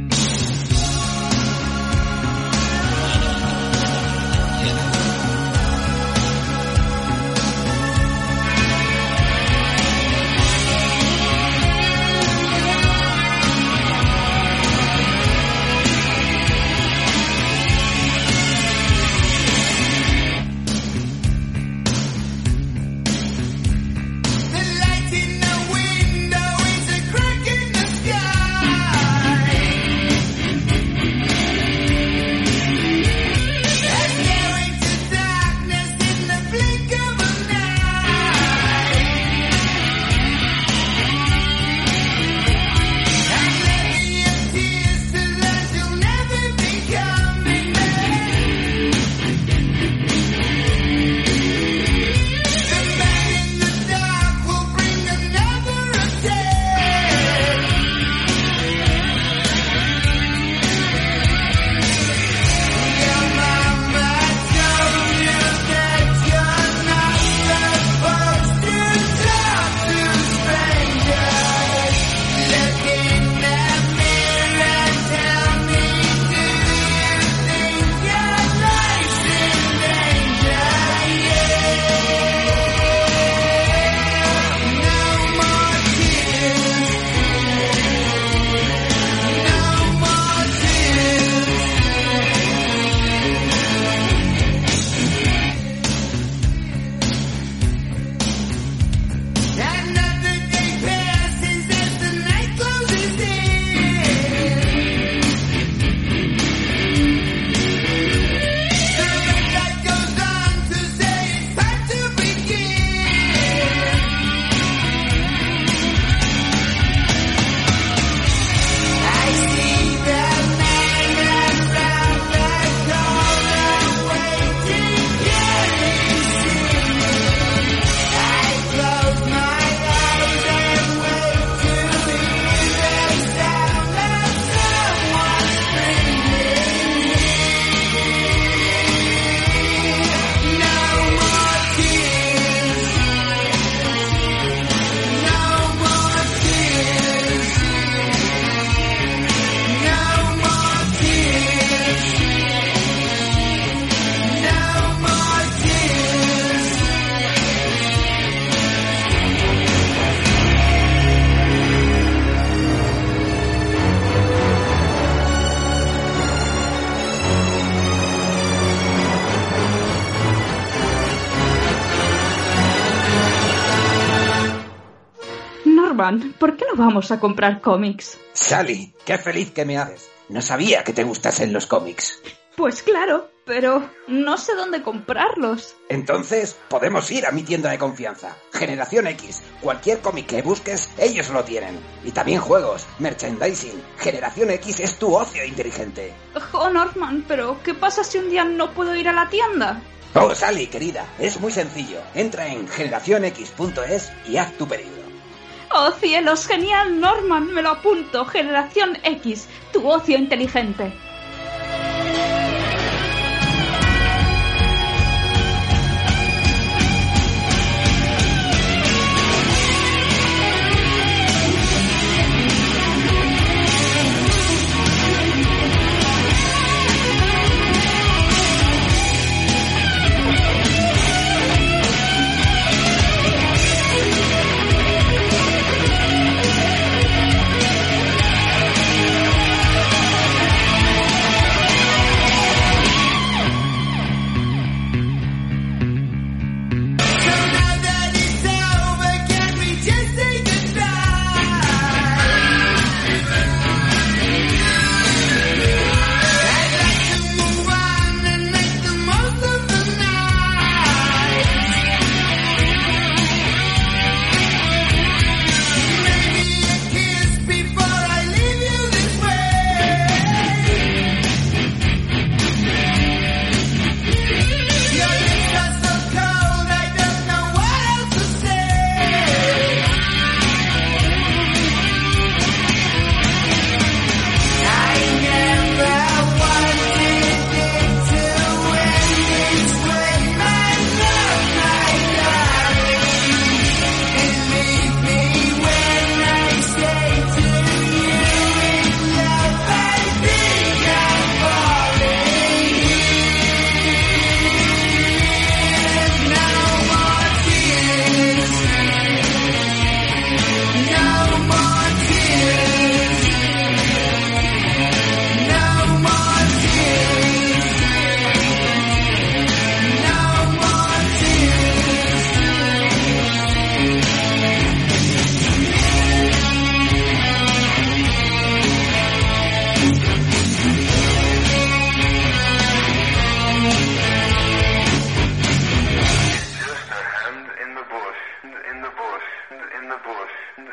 ¿Por qué no vamos a comprar cómics? Sally, qué feliz que me haces. No sabía que te gustasen los cómics. Pues claro, pero no sé dónde comprarlos. Entonces, podemos ir a mi tienda de confianza. Generación X. Cualquier cómic que busques, ellos lo tienen. Y también juegos, merchandising. Generación X es tu ocio inteligente. Oh, Norman, pero ¿qué pasa si un día no puedo ir a la tienda? Oh, Sally, querida, es muy sencillo. Entra en generacionx.es y haz tu pedido. ¡Oh, cielos! ¡Genial, Norman! Me lo apunto. Generación X, tu ocio inteligente.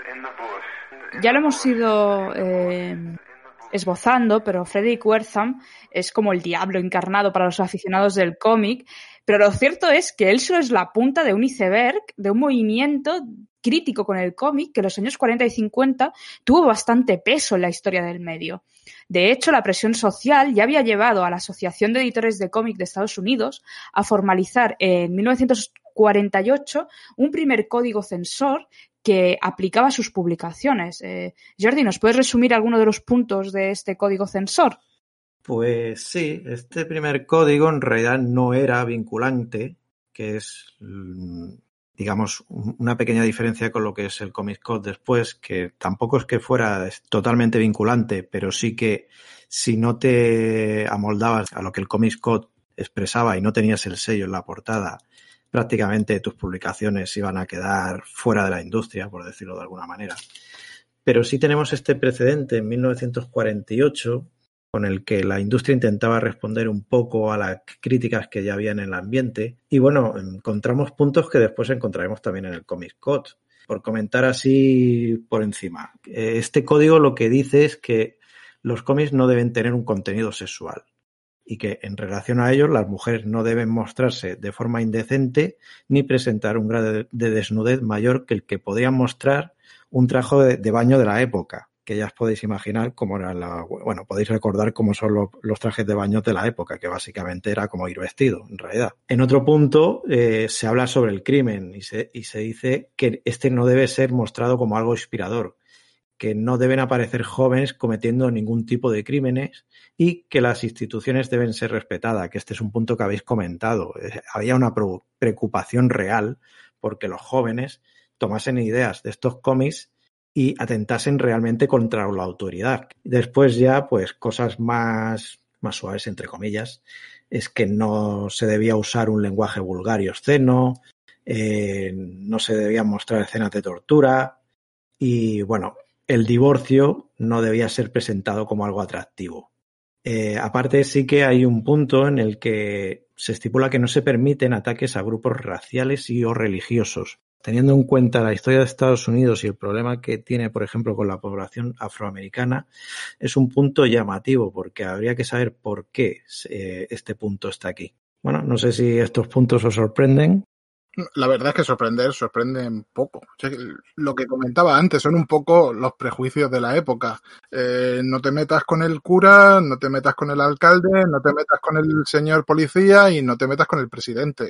Ya lo hemos ido esbozando, pero Frederick Wertham es como el diablo encarnado para los aficionados del cómic, pero lo cierto es que él solo es la punta de un iceberg, de un movimiento crítico con el cómic que en los años 40 y 50 tuvo bastante peso en la historia del medio. De hecho, la presión social ya había llevado a la Asociación de Editores de Cómic de Estados Unidos a formalizar en 1948 un primer código censor que aplicaba a sus publicaciones. Jordi, ¿nos puedes resumir alguno de los puntos de este código censor? Pues sí, este primer código en realidad no era vinculante, que es, digamos, una pequeña diferencia con lo que es el Comics Code después, que tampoco es que fuera totalmente vinculante, pero sí que si no te amoldabas a lo que el Comics Code expresaba y no tenías el sello en la portada, prácticamente tus publicaciones iban a quedar fuera de la industria, por decirlo de alguna manera. Pero sí tenemos este precedente en 1948, con el que la industria intentaba responder un poco a las críticas que ya había en el ambiente. Y bueno, encontramos puntos que después encontraremos también en el Comics Code. Por comentar así por encima, este código lo que dice es que los cómics no deben tener un contenido sexual y que en relación a ello las mujeres no deben mostrarse de forma indecente ni presentar un grado de desnudez mayor que el que podrían mostrar un traje de baño de la época, que ya os podéis imaginar cómo era podéis recordar cómo son los trajes de baño de la época, que básicamente era como ir vestido, en realidad. En otro punto se habla sobre el crimen y se dice que este no debe ser mostrado como algo inspirador, que no deben aparecer jóvenes cometiendo ningún tipo de crímenes y que las instituciones deben ser respetadas, que este es un punto que habéis comentado. Había una preocupación real porque los jóvenes tomasen ideas de estos cómics y atentasen realmente contra la autoridad. Después ya, pues, cosas más suaves, entre comillas, es que no se debía usar un lenguaje vulgar y obsceno, no se debían mostrar escenas de tortura y, bueno, el divorcio no debía ser presentado como algo atractivo. Aparte, sí que hay un punto en el que se estipula que no se permiten ataques a grupos raciales y o religiosos. Teniendo en cuenta la historia de Estados Unidos y el problema que tiene, por ejemplo, con la población afroamericana, es un punto llamativo porque habría que saber por qué este punto está aquí. Bueno, no sé si estos puntos os sorprenden. La verdad es que sorprenden poco. O sea, lo que comentaba antes son un poco los prejuicios de la época. No te metas con el cura, no te metas con el alcalde, no te metas con el señor policía y no te metas con el presidente.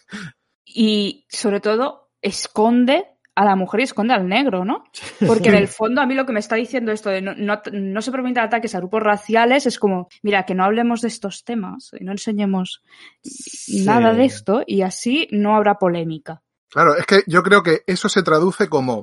Y sobre todo, esconde a la mujer y esconde al negro, ¿no? Porque en el fondo a mí lo que me está diciendo esto de no se permiten ataques a grupos raciales es como, mira, que no hablemos de estos temas y no enseñemos nada de esto y así no habrá polémica. Claro, es que yo creo que eso se traduce como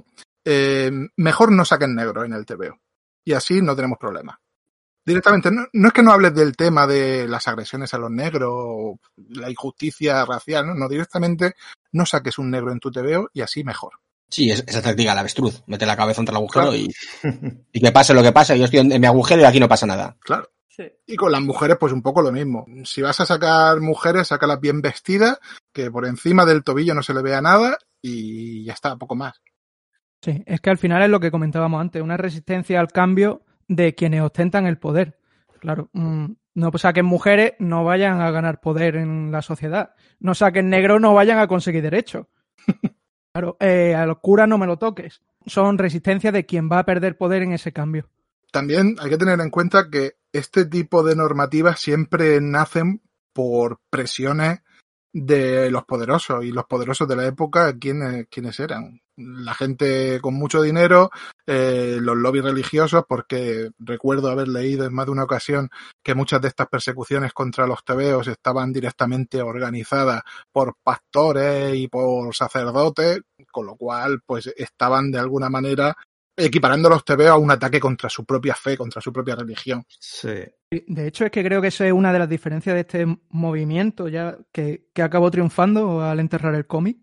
mejor no saquen negro en el TVO y así no tenemos problemas. Directamente, no es que no hables del tema de las agresiones a los negros o la injusticia racial, no, directamente no saques un negro en tu TVO y así mejor. Sí, esa táctica del avestruz. Mete la cabeza entre el agujero y que pase lo que pase. Yo estoy en mi agujero y aquí no pasa nada. Claro. Sí. Y con las mujeres, pues un poco lo mismo. Si vas a sacar mujeres, sácalas bien vestidas, que por encima del tobillo no se le vea nada y ya está, poco más. Sí, es que al final es lo que comentábamos antes, una resistencia al cambio de quienes ostentan el poder. Claro, no saquen mujeres, no vayan a ganar poder en la sociedad. No saquen negros, no vayan a conseguir derechos. Claro, a los curas no me lo toques. Son resistencias de quien va a perder poder en ese cambio. También hay que tener en cuenta que este tipo de normativas siempre nacen por presiones de los poderosos, y los poderosos de la época, ¿quiénes eran? La gente con mucho dinero, los lobbies religiosos, porque recuerdo haber leído en más de una ocasión que muchas de estas persecuciones contra los tebeos estaban directamente organizadas por pastores y por sacerdotes, con lo cual pues estaban de alguna manera equiparando a los tebeos a un ataque contra su propia fe, contra su propia religión. Sí. De hecho, es que creo que esa es una de las diferencias de este movimiento ya que acabó triunfando al enterrar el cómic.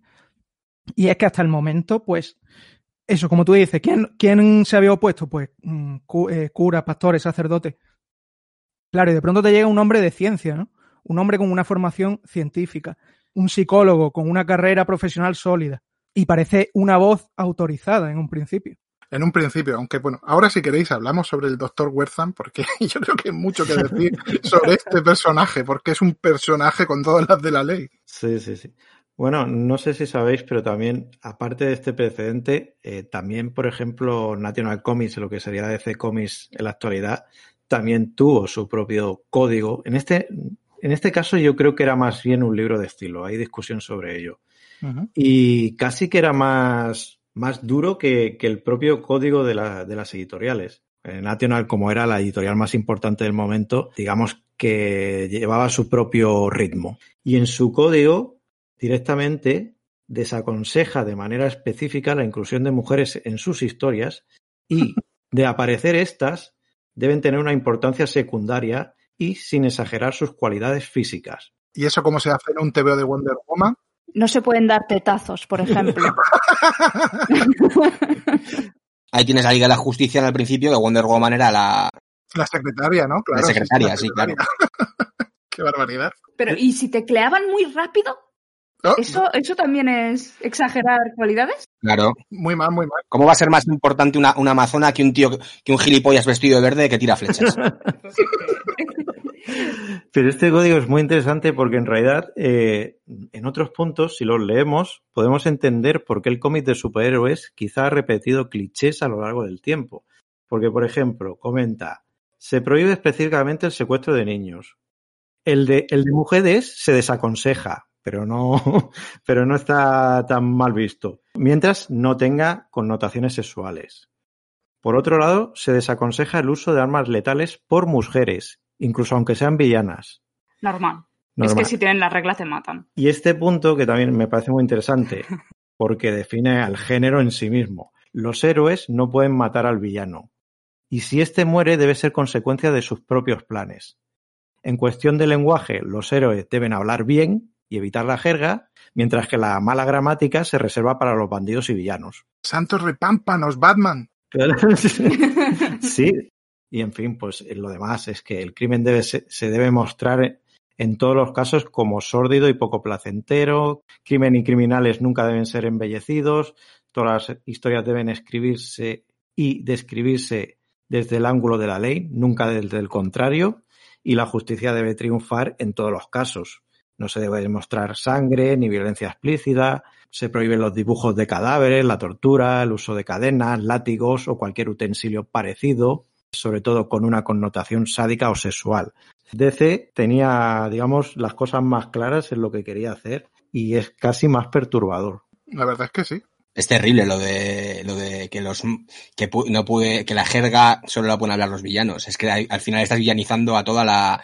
Y es que hasta el momento, pues, eso, como tú dices, ¿quién se había opuesto? Pues curas, pastores, sacerdotes. Claro, y de pronto te llega un hombre de ciencia, ¿no? Un hombre con una formación científica, un psicólogo con una carrera profesional sólida. Y parece una voz autorizada en un principio. En un principio, aunque bueno, ahora si queréis hablamos sobre el Dr. Wertham, porque yo creo que hay mucho que decir sobre este personaje, porque es un personaje con todas las de la ley. Sí. Bueno, no sé si sabéis, pero también, aparte de este precedente, también, por ejemplo, National Comics, lo que sería DC Comics en la actualidad, también tuvo su propio código. En este caso yo creo que era más bien un libro de estilo, hay discusión sobre ello. Uh-huh. Y casi que era más duro que el propio código de las editoriales. National, como era la editorial más importante del momento, digamos que llevaba su propio ritmo. Y en su código directamente desaconseja de manera específica la inclusión de mujeres en sus historias y, de aparecer estas, deben tener una importancia secundaria y sin exagerar sus cualidades físicas. ¿Y eso cómo se hace en un TVO de Wonder Woman? No se pueden dar tetazos, por ejemplo. Ahí tienes a Liga de la Justicia en el principio, que Wonder Woman era la secretaria, ¿no? Claro, la secretaria, sí, claro. Qué barbaridad. Pero, ¿y si tecleaban muy rápido? ¿Oh? ¿Eso también es exagerar cualidades? Claro. Muy mal. ¿Cómo va a ser más importante una amazona que un gilipollas vestido de verde que tira flechas? Pero este código es muy interesante porque en realidad en otros puntos, si los leemos, podemos entender por qué el cómic de superhéroes quizá ha repetido clichés a lo largo del tiempo. Porque, por ejemplo, comenta, se prohíbe específicamente el secuestro de niños. El de mujeres se desaconseja, pero no está tan mal visto, mientras no tenga connotaciones sexuales. Por otro lado, se desaconseja el uso de armas letales por mujeres, incluso aunque sean villanas. Normal. Es que si tienen las reglas te matan. Y este punto, que también me parece muy interesante, porque define al género en sí mismo. Los héroes no pueden matar al villano. Y si éste muere, debe ser consecuencia de sus propios planes. En cuestión de lenguaje, los héroes deben hablar bien y evitar la jerga, mientras que la mala gramática se reserva para los bandidos y villanos. ¡Santos repámpanos, Batman! Sí. Y en fin, pues lo demás es que el crimen se debe mostrar en todos los casos como sórdido y poco placentero. Crimen y criminales nunca deben ser embellecidos. Todas las historias deben escribirse y describirse desde el ángulo de la ley, nunca desde el contrario. Y la justicia debe triunfar en todos los casos. No se debe mostrar sangre ni violencia explícita. Se prohíben los dibujos de cadáveres, la tortura, el uso de cadenas, látigos o cualquier utensilio parecido, sobre todo con una connotación sádica o sexual. DC tenía, digamos, las cosas más claras en lo que quería hacer y es casi más perturbador. La verdad es que sí. Es terrible lo de que la jerga solo la pueden hablar los villanos. Es que al final estás villanizando a toda la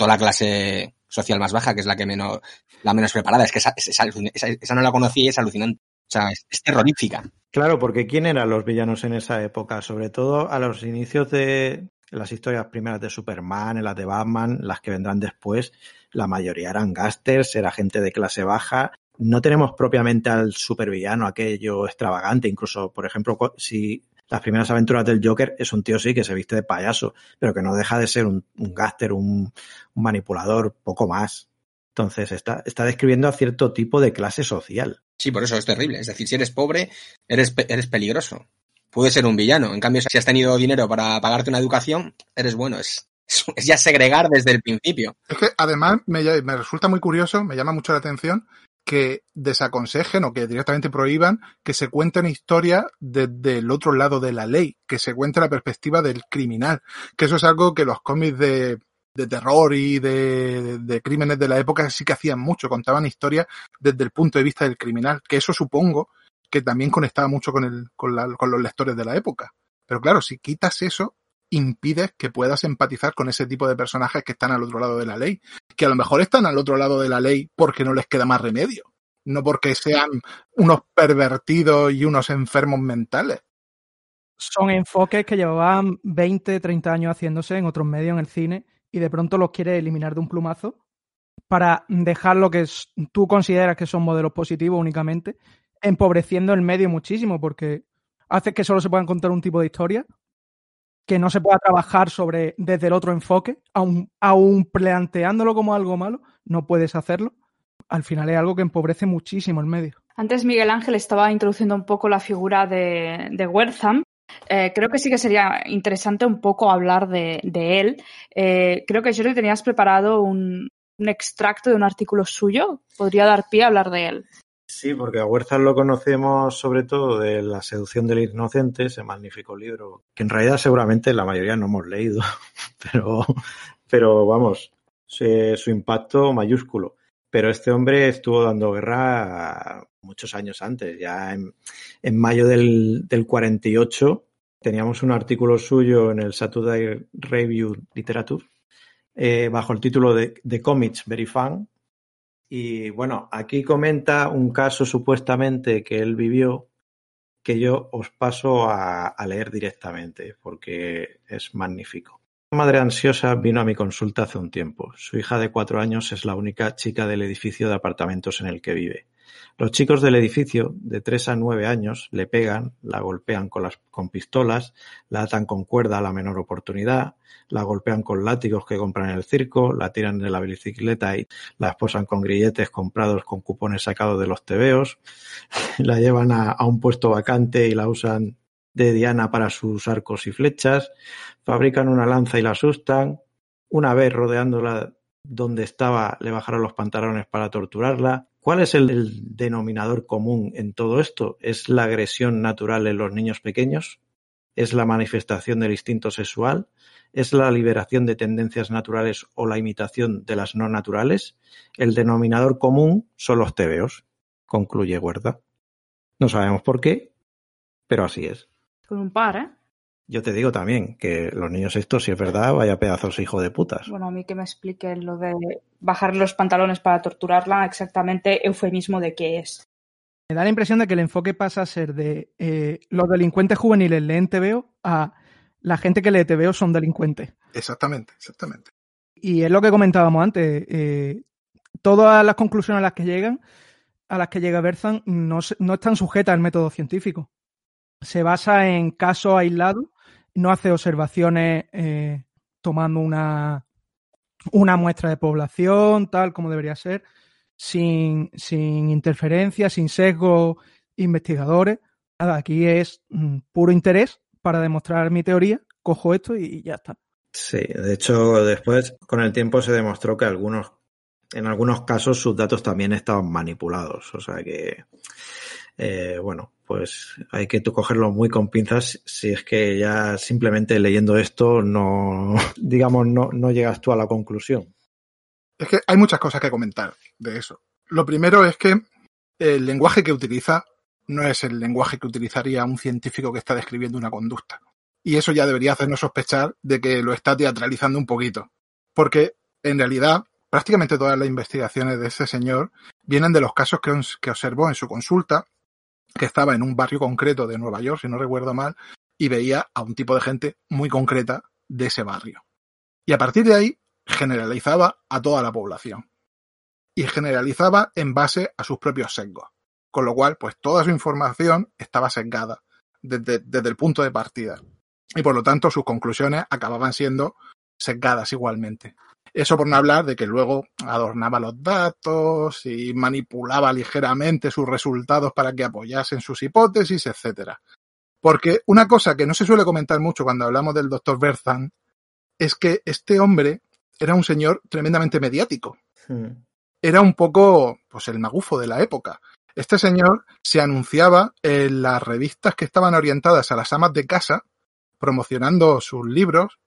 clase social más baja, que es la menos preparada. Es que esa no la conocía y es alucinante. O sea, es terrorífica. Claro, porque ¿quién eran los villanos en esa época? Sobre todo a los inicios de las historias primeras de Superman, en las de Batman, las que vendrán después, la mayoría eran gángsters, era gente de clase baja. No tenemos propiamente al supervillano, aquello extravagante. Incluso, por ejemplo, si las primeras aventuras del Joker es un tío sí que se viste de payaso, pero que no deja de ser un gángster, un manipulador, poco más. Entonces está describiendo a cierto tipo de clase social. Sí, por eso es terrible. Es decir, si eres pobre, eres peligroso. Puedes ser un villano. En cambio, si has tenido dinero para pagarte una educación, eres bueno. Es ya segregar desde el principio. Es que además me resulta muy curioso, me llama mucho la atención que desaconsejen o que directamente prohíban que se cuenten historias desde el otro lado de la ley, que se cuente la perspectiva del criminal. Que eso es algo que los cómics de terror y de crímenes de la época sí que hacían mucho, contaban historias desde el punto de vista del criminal, que eso supongo que también conectaba mucho con los lectores de la época. Pero claro, si quitas eso, impides que puedas empatizar con ese tipo de personajes que están al otro lado de la ley, que a lo mejor están al otro lado de la ley porque no les queda más remedio, no porque sean unos pervertidos y unos enfermos mentales. Son enfoques que llevaban 20, 30 años haciéndose en otros medios, en el cine, y de pronto los quieres eliminar de un plumazo para dejar lo que tú consideras que son modelos positivos únicamente, empobreciendo el medio muchísimo, porque hace que solo se puedan contar un tipo de historia, que no se pueda trabajar desde el otro enfoque, aún planteándolo como algo malo, no puedes hacerlo. Al final es algo que empobrece muchísimo el medio. Antes Miguel Ángel estaba introduciendo un poco la figura de Wertham, Creo que sí que sería interesante un poco hablar de él. Creo que Jordi tenías preparado un extracto de un artículo suyo. Podría dar pie a hablar de él. Sí, porque a Wertham lo conocemos sobre todo de La seducción del inocente, ese magnífico libro, que en realidad seguramente la mayoría no hemos leído, pero vamos, su impacto mayúsculo. Pero este hombre estuvo dando guerra muchos años antes, ya en mayo del 48 teníamos un artículo suyo en el Saturday Review Literature bajo el título de The Comics Very Fun. Y bueno, aquí comenta un caso supuestamente que él vivió que yo os paso a leer directamente porque es magnífico. Una madre ansiosa vino a mi consulta hace un tiempo. Su hija de 4 años es la única chica del edificio de apartamentos en el que vive. Los chicos del edificio, de 3 a 9 años, le pegan, la golpean con pistolas, la atan con cuerda a la menor oportunidad, la golpean con látigos que compran en el circo, la tiran de la bicicleta y la esposan con grilletes comprados con cupones sacados de los tebeos, la llevan a un puesto vacante y la usan de diana para sus arcos y flechas, fabrican una lanza y la asustan, una vez rodeándola donde estaba le bajaron los pantalones para torturarla. ¿Cuál es el denominador común en todo esto? ¿Es la agresión natural en los niños pequeños? ¿Es la manifestación del instinto sexual? ¿Es la liberación de tendencias naturales o la imitación de las no naturales? El denominador común son los tebeos, concluye Wertham. No sabemos por qué, pero así es. Con un par, ¿eh? Yo te digo también que los niños estos, si es verdad, vaya pedazos hijo de putas. Bueno, a mí que me expliquen lo de bajar los pantalones para torturarla, exactamente eufemismo de qué es. Me da la impresión de que el enfoque pasa a ser de los delincuentes juveniles leen TVO a la gente que lee TVO son delincuentes. Exactamente. Y es lo que comentábamos antes. Todas las conclusiones a las que llega Wertham, no están sujetas al método científico. Se basa en casos aislados, no hace observaciones tomando una muestra de población, tal como debería ser, sin interferencia, sin sesgos investigadores. Nada, aquí es puro interés para demostrar mi teoría, cojo esto y ya está. Sí, de hecho, después, con el tiempo se demostró que en algunos casos sus datos también estaban manipulados. O sea que, bueno, pues hay que cogerlo muy con pinzas si es que ya simplemente leyendo esto no llegas tú a la conclusión. Es que hay muchas cosas que comentar de eso. Lo primero es que el lenguaje que utiliza no es el lenguaje que utilizaría un científico que está describiendo una conducta. Y eso ya debería hacernos sospechar de que lo está teatralizando un poquito. Porque, en realidad, prácticamente todas las investigaciones de ese señor vienen de los casos que observó en su consulta, que estaba en un barrio concreto de Nueva York, si no recuerdo mal, y veía a un tipo de gente muy concreta de ese barrio. Y a partir de ahí, generalizaba a toda la población. Y generalizaba en base a sus propios sesgos. Con lo cual, pues toda su información estaba sesgada desde el punto de partida. Y por lo tanto, sus conclusiones acababan siendo sesgadas igualmente. Eso por no hablar de que luego adornaba los datos y manipulaba ligeramente sus resultados para que apoyasen sus hipótesis, etcétera. Porque una cosa que no se suele comentar mucho cuando hablamos del Dr. Wertham es que este hombre era un señor tremendamente mediático. Era un poco, pues, el magufo de la época. Este señor se anunciaba en las revistas que estaban orientadas a las amas de casa, promocionando sus libros,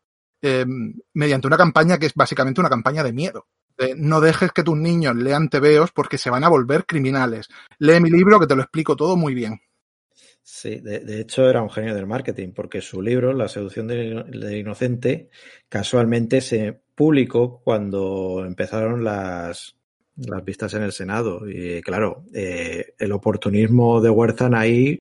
mediante una campaña que es básicamente una campaña de miedo. No dejes que tus niños lean tebeos porque se van a volver criminales. Lee mi libro que te lo explico todo muy bien. Sí, de hecho era un genio del marketing porque su libro, La seducción del inocente, casualmente se publicó cuando empezaron las vistas en el Senado. Y claro, el oportunismo de Wertham ahí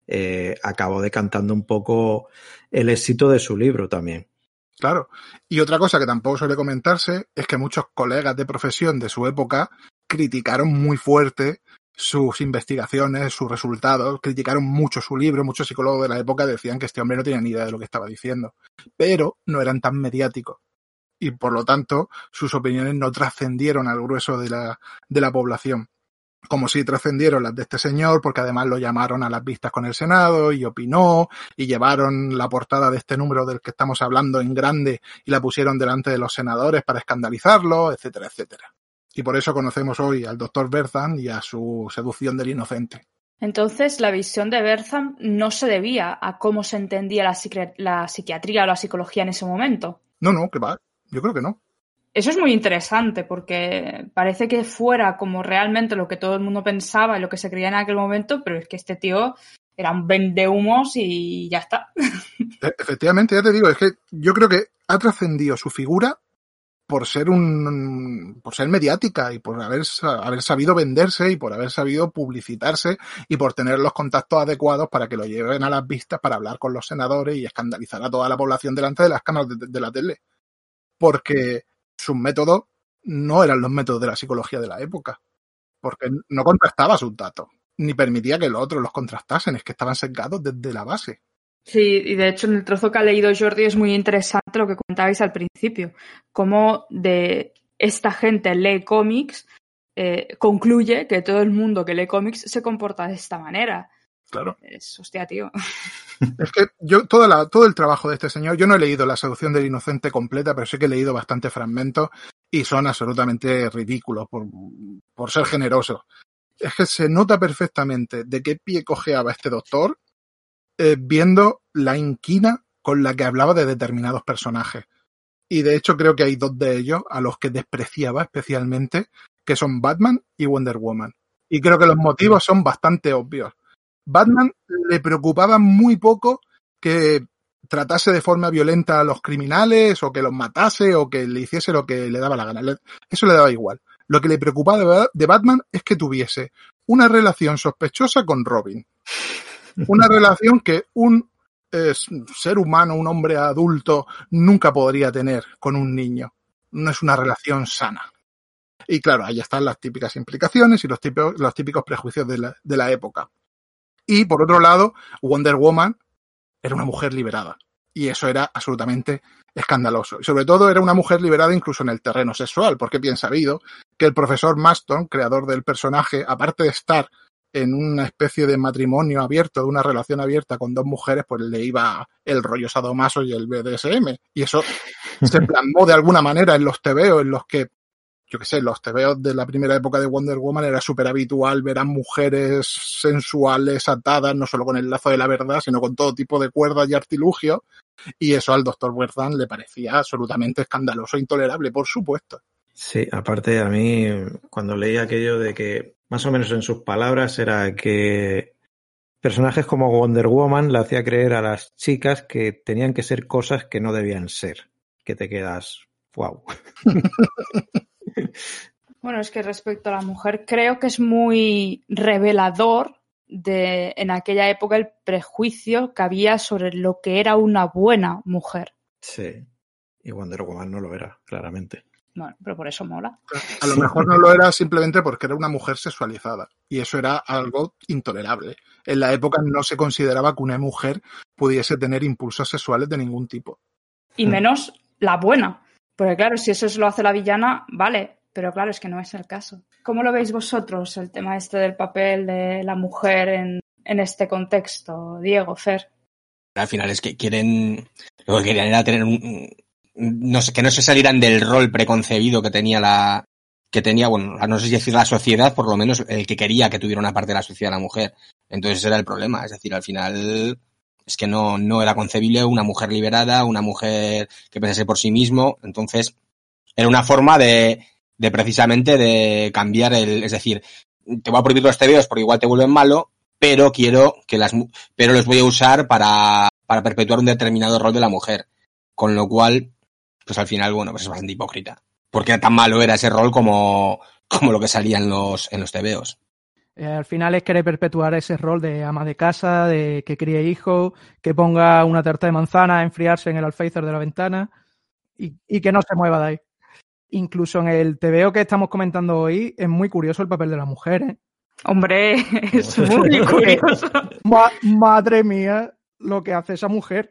acabó decantando un poco el éxito de su libro también. Claro. Y otra cosa que tampoco suele comentarse es que muchos colegas de profesión de su época criticaron muy fuerte sus investigaciones, sus resultados, criticaron mucho su libro. Muchos psicólogos de la época decían que este hombre no tenía ni idea de lo que estaba diciendo, pero no eran tan mediáticos y por lo tanto sus opiniones no trascendieron al grueso de la población. como si trascendieron las de este señor, porque además lo llamaron a las vistas con el Senado y opinó, y llevaron la portada de este número del que estamos hablando en grande y la pusieron delante de los senadores para escandalizarlo, etcétera, etcétera. Y por eso conocemos hoy al Dr. Bertham y a su seducción del inocente. Entonces, la visión de Bertham no se debía a cómo se entendía la psiquiatría o la psicología en ese momento. No, que va. Yo creo que no. Eso es muy interesante porque parece que fuera como realmente lo que todo el mundo pensaba y lo que se creía en aquel momento, pero es que este tío era un vendehumos y ya está. Efectivamente, ya te digo, es que yo creo que ha trascendido su figura por ser mediática y por haber sabido venderse y por haber sabido publicitarse y por tener los contactos adecuados para que lo lleven a las vistas para hablar con los senadores y escandalizar a toda la población delante de las cámaras de la tele. Porque sus métodos no eran los métodos de la psicología de la época, porque no contrastaba sus datos, ni permitía que los otros los contrastasen, es que estaban sesgados desde la base. Sí, y de hecho en el trozo que ha leído Jordi es muy interesante lo que comentabais al principio, cómo de esta gente lee cómics, concluye que todo el mundo que lee cómics se comporta de esta manera. Claro. Hostia, tío. Es que yo, todo el trabajo de este señor, yo no he leído La seducción del inocente completa, pero sí que he leído bastantes fragmentos y son absolutamente ridículos por ser generosos. Es que se nota perfectamente de qué pie cojeaba este doctor viendo la inquina con la que hablaba de determinados personajes. Y de hecho creo que hay dos de ellos a los que despreciaba especialmente, que son Batman y Wonder Woman. Y creo que los motivos son bastante obvios. Batman le preocupaba muy poco que tratase de forma violenta a los criminales o que los matase o que le hiciese lo que le daba la gana. Eso le daba igual. Lo que le preocupaba de Batman es que tuviese una relación sospechosa con Robin. Una relación que un ser humano, un hombre adulto, nunca podría tener con un niño. No es una relación sana. Y claro, ahí están las típicas implicaciones y los típicos prejuicios de la época. Y por otro lado, Wonder Woman era una mujer liberada. Y eso era absolutamente escandaloso. Y sobre todo era una mujer liberada incluso en el terreno sexual, porque bien sabido que el profesor Marston, creador del personaje, aparte de estar en una especie de matrimonio abierto, de una relación abierta con dos mujeres, pues le iba el rollo sadomaso y el BDSM. Y eso se plasmó de alguna manera en los tebeos, en los que, yo qué sé, los tebeos de la primera época de Wonder Woman era súper habitual ver a mujeres sensuales atadas, no solo con el lazo de la verdad, sino con todo tipo de cuerdas y artilugios. Y eso al Dr. Bertham le parecía absolutamente escandaloso e intolerable, por supuesto. Sí, aparte a mí, cuando leí aquello de que, más o menos en sus palabras, era que personajes como Wonder Woman le hacía creer a las chicas que tenían que ser cosas que no debían ser. Que te quedas, wow. Bueno, es que respecto a la mujer, creo que es muy revelador de en aquella época el prejuicio que había sobre lo que era una buena mujer. Sí, y Wonder Woman no lo era, claramente. Bueno, pero por eso mola. A lo mejor no lo era simplemente porque era una mujer sexualizada y eso era algo intolerable. En la época no se consideraba que una mujer pudiese tener impulsos sexuales de ningún tipo. Y menos la buena. Porque claro, si eso se lo hace la villana, vale. Pero claro, es que no es el caso. ¿Cómo lo veis vosotros, el tema este del papel de la mujer en este contexto? Diego, Fer. Al final es que lo que querían era tener que no se salieran del rol preconcebido que tenía bueno, no sé si decir la sociedad, por lo menos el que quería que tuviera una parte de la sociedad la mujer. Entonces ese era el problema, es decir, al final es que no era concebible una mujer liberada, una mujer que pensase por sí mismo. Entonces era una forma de precisamente de cambiar es decir, te voy a prohibir los tebeos porque igual te vuelven malo, pero pero los voy a usar para perpetuar un determinado rol de la mujer. Con lo cual, pues al final, bueno, pues es bastante hipócrita. Porque tan malo era ese rol como lo que salía en los tebeos. Al final es querer perpetuar ese rol de ama de casa, de que críe hijos, que ponga una tarta de manzana a enfriarse en el alféizar de la ventana y que no se mueva de ahí. Incluso en el tebeo que estamos comentando hoy es muy curioso el papel de la mujer, ¿eh? Hombre, es muy curioso. Madre mía, lo que hace esa mujer.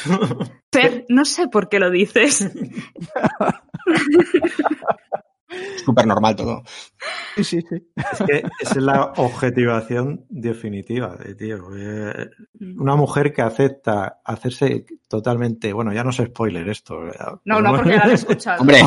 Fer, no sé por qué lo dices. súper normal todo. Sí. Es que esa es la objetivación definitiva, tío. Una mujer que acepta hacerse totalmente... Bueno, ya no es spoiler esto. No, porque ya lo he escuchado. Hombre,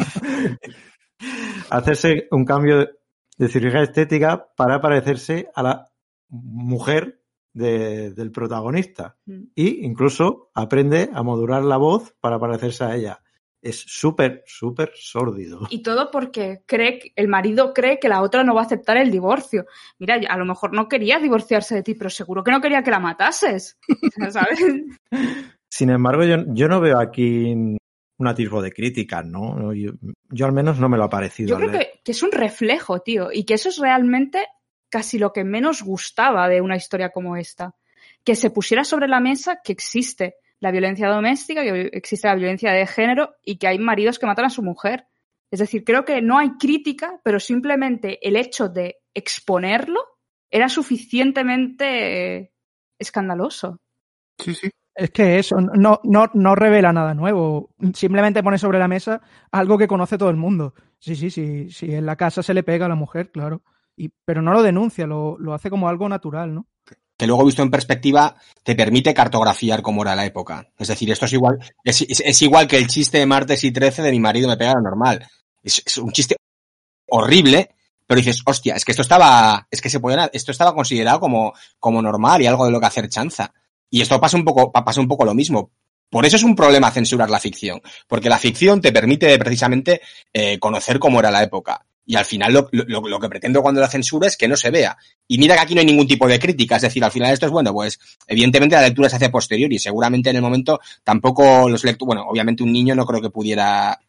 hacerse un cambio de cirugía estética para parecerse a la mujer del protagonista. Y incluso aprende a modular la voz para parecerse a ella. Es súper sórdido. Y todo porque el marido cree que la otra no va a aceptar el divorcio. Mira, a lo mejor no quería divorciarse de ti, pero seguro que no quería que la matases. ¿Sabes? Sin embargo, yo no veo aquí un atisbo de crítica, ¿no? Yo al menos no me lo ha parecido. Yo creo que es un reflejo, tío, y que eso es realmente casi lo que menos gustaba de una historia como esta. Que se pusiera sobre la mesa que existe la violencia doméstica, que existe la violencia de género y que hay maridos que matan a su mujer. Es decir, creo que no hay crítica, pero simplemente el hecho de exponerlo era suficientemente escandaloso. Sí. Es que eso no revela nada nuevo. Simplemente pone sobre la mesa algo que conoce todo el mundo. Sí, en la casa se le pega a la mujer, claro. Pero no lo denuncia, lo hace como algo natural, ¿no? Que luego visto en perspectiva te permite cartografiar cómo era la época. Es decir, esto es igual, es igual que el chiste de martes y 13 de mi marido me pega lo normal. Es un chiste horrible, pero dices, hostia, es que esto estaba considerado como normal y algo de lo que hacer chanza. Y esto pasa un poco lo mismo. Por eso es un problema censurar la ficción, porque la ficción te permite precisamente conocer cómo era la época. Y al final lo que pretendo cuando la censura es que no se vea. Y mira que aquí no hay ningún tipo de crítica. Es decir, al final esto es bueno, pues evidentemente la lectura se hace posterior y seguramente en el momento tampoco los lectores, bueno, obviamente un niño no creo que pudiera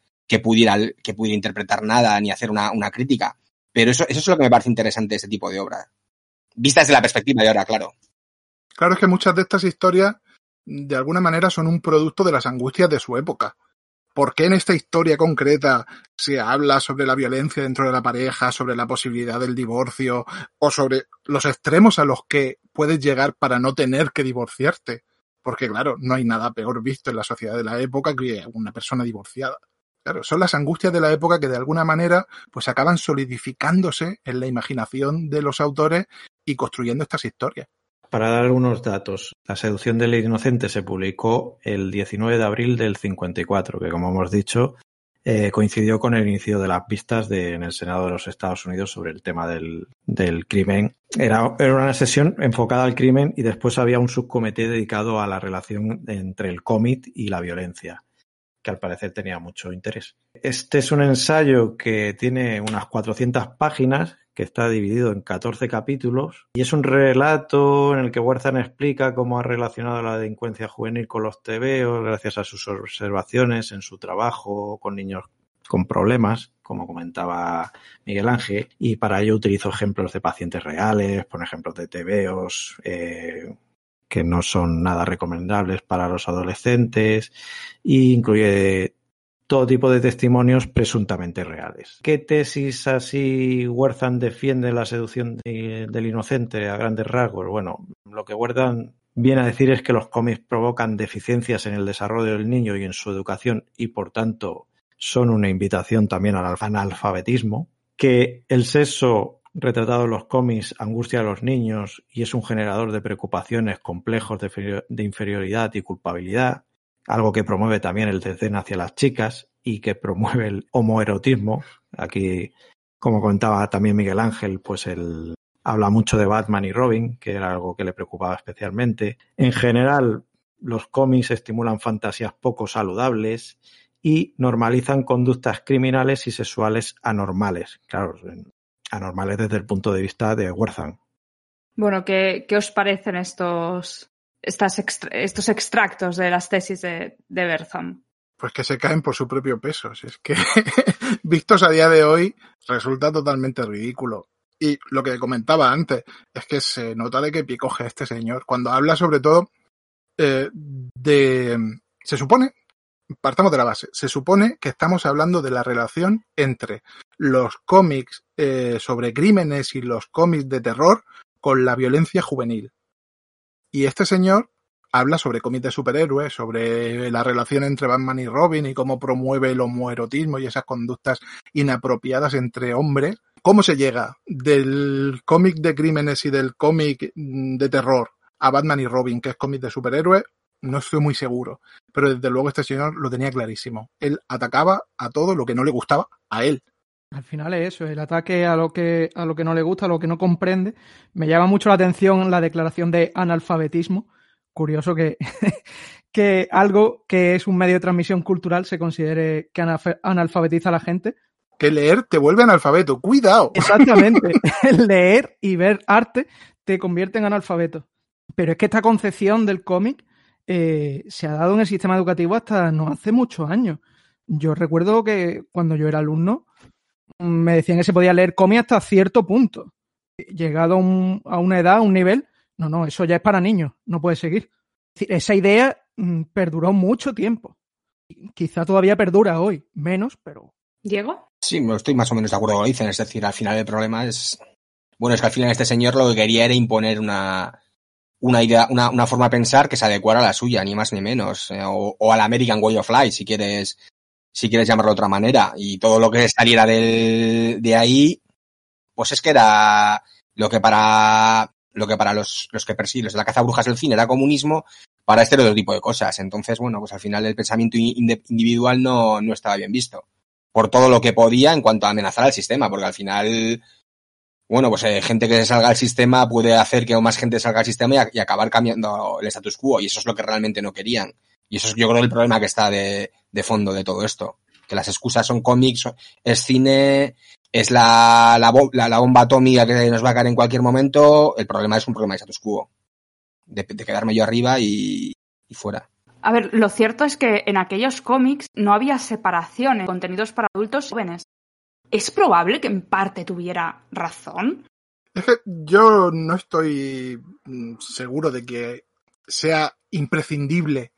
interpretar nada ni hacer una crítica. Pero eso es lo que me parece interesante de este tipo de obra. Vista desde la perspectiva de ahora, claro. Claro, es que muchas de estas historias de alguna manera son un producto de las angustias de su época. ¿Por qué en esta historia concreta se habla sobre la violencia dentro de la pareja, sobre la posibilidad del divorcio o sobre los extremos a los que puedes llegar para no tener que divorciarte? Porque, claro, no hay nada peor visto en la sociedad de la época que una persona divorciada. Claro, son las angustias de la época que de alguna manera pues acaban solidificándose en la imaginación de los autores y construyendo estas historias. Para dar algunos datos, La seducción del inocente se publicó el 19 de abril del 54, que como hemos dicho coincidió con el inicio de las vistas en el Senado de los Estados Unidos sobre el tema del crimen. Era una sesión enfocada al crimen y después había un subcomité dedicado a la relación entre el cómic y la violencia, que al parecer tenía mucho interés. Este es un ensayo que tiene unas 400 páginas, que está dividido en 14 capítulos, y es un relato en el que Wertham explica cómo ha relacionado la delincuencia juvenil con los tebeos gracias a sus observaciones en su trabajo con niños con problemas, como comentaba Miguel Ángel, y para ello utilizó ejemplos de pacientes reales, por ejemplo de tebeos, que no son nada recomendables para los adolescentes, e incluye todo tipo de testimonios presuntamente reales. ¿Qué tesis así Wertham defiende la seducción del inocente a grandes rasgos? Bueno, lo que Wertham viene a decir es que los cómics provocan deficiencias en el desarrollo del niño y en su educación y por tanto son una invitación también al analfabetismo, que el sexo retratado en los cómics angustia a los niños y es un generador de preocupaciones, complejos de inferioridad y culpabilidad, algo que promueve también el desdén hacia las chicas y que promueve el homoerotismo. Aquí, como contaba también Miguel Ángel, pues él habla mucho de Batman y Robin, que era algo que le preocupaba especialmente. En general, los cómics estimulan fantasías poco saludables y normalizan conductas criminales y sexuales anormales. Claro, anormales desde el punto de vista de Wertham. Bueno, ¿qué os parecen estos extractos de las tesis de Wertham? Pues que se caen por su propio peso. Si es que, vistos a día de hoy, resulta totalmente ridículo. Y lo que comentaba antes, es que se nota de qué pie coge este señor. Cuando habla sobre todo se supone, partamos de la base, se supone que estamos hablando de la relación entre los cómics sobre crímenes y los cómics de terror con la violencia juvenil. Y este señor habla sobre cómics de superhéroes, sobre la relación entre Batman y Robin y cómo promueve el homoerotismo y esas conductas inapropiadas entre hombres. ¿Cómo se llega del cómic de crímenes y del cómic de terror a Batman y Robin, que es cómic de superhéroes? No estoy muy seguro, pero desde luego este señor lo tenía clarísimo. Él atacaba a todo lo que no le gustaba a él. Al final es eso, el ataque a lo que no le gusta, a lo que no comprende. Me llama mucho la atención la declaración de analfabetismo. Curioso que, que algo que es un medio de transmisión cultural se considere que analfabetiza a la gente. Que leer te vuelve analfabeto. ¡Cuidado! Exactamente. Leer y ver arte te convierte en analfabeto. Pero es que esta concepción del cómic se ha dado en el sistema educativo hasta no hace muchos años. Yo recuerdo que cuando yo era alumno me decían que se podía leer cómic hasta cierto punto. Llegado a una edad, a un nivel, no, eso ya es para niños, no puede seguir. Es decir, esa idea perduró mucho tiempo. Quizá todavía perdura hoy, menos, pero... ¿Diego? Sí, estoy más o menos de acuerdo con lo que dicen. Es decir, al final el problema es... Bueno, es que al final este señor lo que quería era imponer una idea, una forma de pensar que se adecuara a la suya, ni más ni menos. O al American Way of Life, si quieres llamarlo de otra manera. Y todo lo que saliera de ahí, pues es que era lo que para los que persiguen, los de la caza brujas del cine era comunismo, para este otro tipo de cosas. Entonces, bueno, pues al final el pensamiento individual no estaba bien visto. Por todo lo que podía en cuanto a amenazar al sistema, porque al final, bueno, pues gente que se salga del sistema puede hacer que más gente salga del sistema y acabar cambiando el status quo, y eso es lo que realmente no querían. Y eso es, yo creo, el problema que está de fondo de todo esto. Que las excusas son cómics, es cine, es la bomba atómica que nos va a caer en cualquier momento. El problema es un problema de status quo. De quedarme yo arriba y fuera. A ver, lo cierto es que en aquellos cómics no había separación en contenidos para adultos y jóvenes. ¿Es probable que en parte tuviera razón? Es que yo no estoy seguro de que sea imprescindible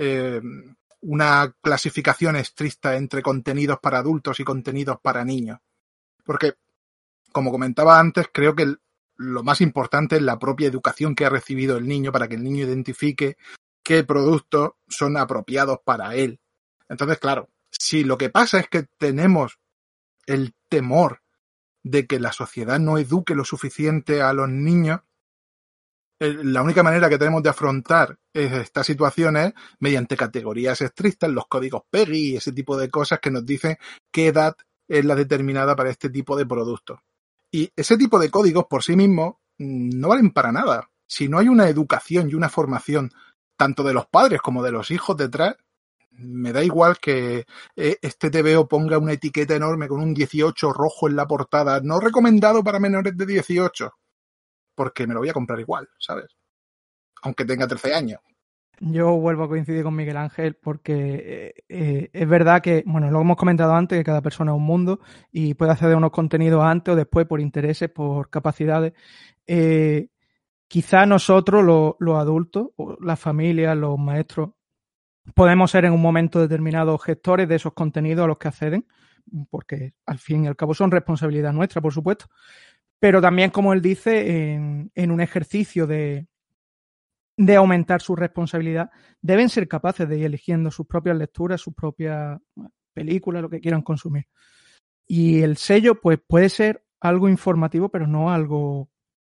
una clasificación estricta entre contenidos para adultos y contenidos para niños. Porque, como comentaba antes, creo que lo más importante es la propia educación que ha recibido el niño para que el niño identifique qué productos son apropiados para él. Entonces, claro, si lo que pasa es que tenemos el temor de que la sociedad no eduque lo suficiente a los niños, la única manera que tenemos de afrontar estas situaciones es mediante categorías estrictas, los códigos PEGI y ese tipo de cosas que nos dicen qué edad es la determinada para este tipo de productos. Y ese tipo de códigos por sí mismos no valen para nada. Si no hay una educación y una formación tanto de los padres como de los hijos detrás, me da igual que este TVO ponga una etiqueta enorme con un 18 rojo en la portada, no recomendado para menores de 18, porque me lo voy a comprar igual, ¿sabes? Aunque tenga 13 años. Yo vuelvo a coincidir con Miguel Ángel porque es verdad que, bueno, lo hemos comentado antes, que cada persona es un mundo y puede acceder a unos contenidos antes o después por intereses, por capacidades. Quizá nosotros, los adultos, las familias, los maestros, podemos ser en un momento determinado gestores de esos contenidos a los que acceden, porque al fin y al cabo son responsabilidad nuestra, por supuesto. Pero también, como él dice, en un ejercicio de aumentar su responsabilidad, deben ser capaces de ir eligiendo sus propias lecturas, sus propias películas, lo que quieran consumir. Y el sello, pues, puede ser algo informativo, pero no algo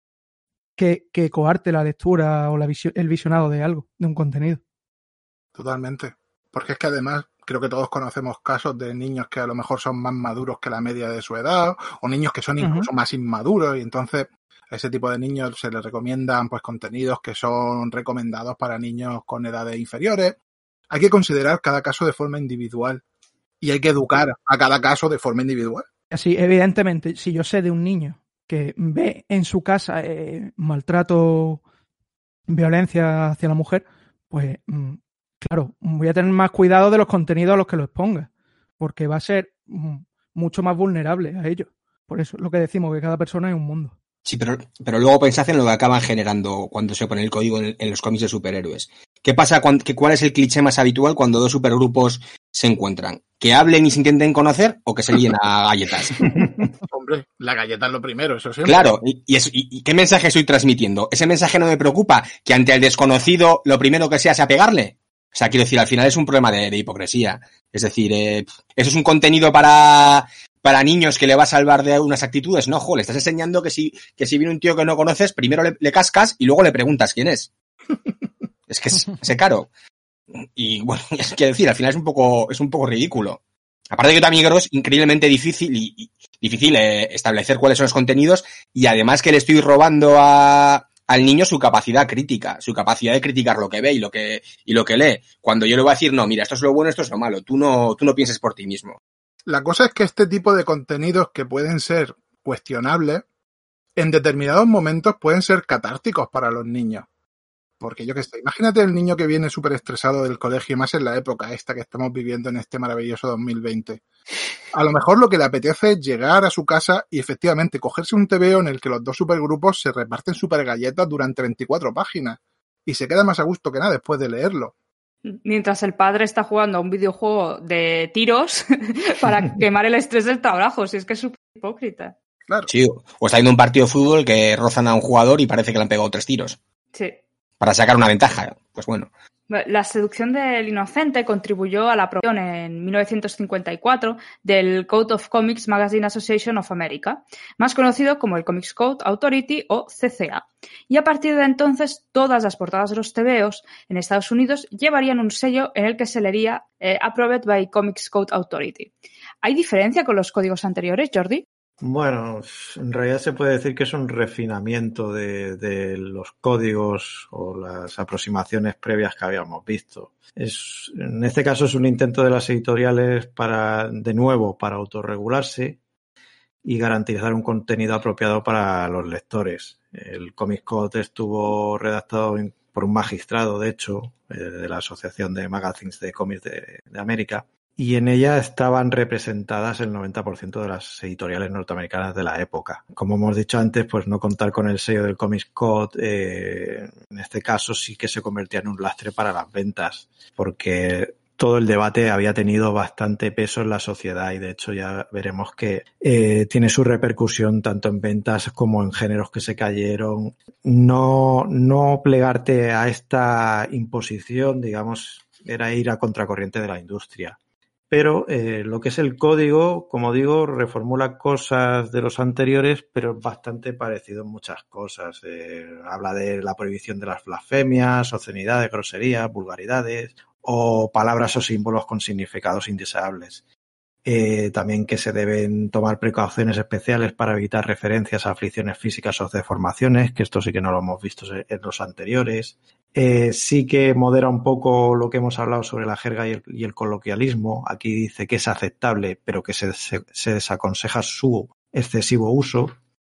que coarte la lectura o el visionado de algo, de un contenido. Totalmente. Porque es que además creo que todos conocemos casos de niños que a lo mejor son más maduros que la media de su edad, o niños que son incluso más inmaduros, y entonces a ese tipo de niños se les recomiendan pues contenidos que son recomendados para niños con edades inferiores. Hay que considerar cada caso de forma individual y hay que educar a cada caso de forma individual. Así, evidentemente, si yo sé de un niño que ve en su casa maltrato, violencia hacia la mujer, pues claro, voy a tener más cuidado de los contenidos a los que lo exponga, porque va a ser mucho más vulnerable a ellos. Por eso es lo que decimos, que cada persona es un mundo. Sí, pero luego pensad en lo que acaban generando cuando se pone el código en los cómics de superhéroes. ¿Qué pasa? ¿Cuál es el cliché más habitual cuando dos supergrupos se encuentran? ¿Que hablen y se intenten conocer o que se líen a galletas? Hombre, la galleta es lo primero, eso siempre. Claro, ¿y qué mensaje estoy transmitiendo? ¿Ese mensaje no me preocupa? ¿Que ante el desconocido lo primero que sea pegarle? O sea, quiero decir, al final es un problema de hipocresía. Es decir, ¿eso es un contenido para niños que le va a salvar de unas actitudes? No, le estás enseñando que si viene un tío que no conoces, primero le cascas y luego le preguntas quién es. Es que es caro. Y bueno, es que decir, al final es un poco ridículo. Aparte de que también creo que es increíblemente difícil establecer cuáles son los contenidos y además que le estoy robando al niño su capacidad crítica, su capacidad de criticar lo que ve y lo que lee. Cuando yo le voy a decir, no, mira, esto es lo bueno, esto es lo malo, tú no pienses por ti mismo. La cosa es que este tipo de contenidos que pueden ser cuestionables, en determinados momentos pueden ser catárticos para los niños. Porque yo qué sé, imagínate el niño que viene súper estresado del colegio, y más en la época esta que estamos viviendo en este maravilloso 2020. A lo mejor lo que le apetece es llegar a su casa y efectivamente cogerse un TVO en el que los dos supergrupos se reparten super galletas durante 24 páginas y se queda más a gusto que nada después de leerlo. Mientras el padre está jugando a un videojuego de tiros para quemar el estrés del trabajo, si es que es súper hipócrita. Claro. Sí, o está viendo un partido de fútbol que rozan a un jugador y parece que le han pegado 3 tiros. Sí. Para sacar una ventaja, pues bueno. La seducción del inocente contribuyó a la aprobación en 1954 del Code of Comics Magazine Association of America, más conocido como el Comics Code Authority o CCA. Y a partir de entonces, todas las portadas de los TVOs en Estados Unidos llevarían un sello en el que se leería Approved by Comics Code Authority. ¿Hay diferencia con los códigos anteriores, Jordi? Bueno, en realidad se puede decir que es un refinamiento de los códigos o las aproximaciones previas que habíamos visto. En este caso es un intento de las editoriales para autorregularse y garantizar un contenido apropiado para los lectores. El Comics Code estuvo redactado por un magistrado, de hecho, de la Asociación de Magazines de Cómics de América. Y en ella estaban representadas el 90% de las editoriales norteamericanas de la época. Como hemos dicho antes, pues no contar con el sello del Comics Code, en este caso sí que se convertía en un lastre para las ventas, porque todo el debate había tenido bastante peso en la sociedad y de hecho ya veremos que tiene su repercusión tanto en ventas como en géneros que se cayeron. No plegarte a esta imposición, digamos, era ir a contracorriente de la industria. Pero lo que es el código, como digo, reformula cosas de los anteriores, pero es bastante parecido en muchas cosas. Habla de la prohibición de las blasfemias, obscenidades, groserías, vulgaridades o palabras o símbolos con significados indeseables. También que se deben tomar precauciones especiales para evitar referencias a aflicciones físicas o deformaciones, que esto sí que no lo hemos visto en los anteriores. Sí que modera un poco lo que hemos hablado sobre la jerga y el coloquialismo. Aquí dice que es aceptable, pero que se desaconseja su excesivo uso.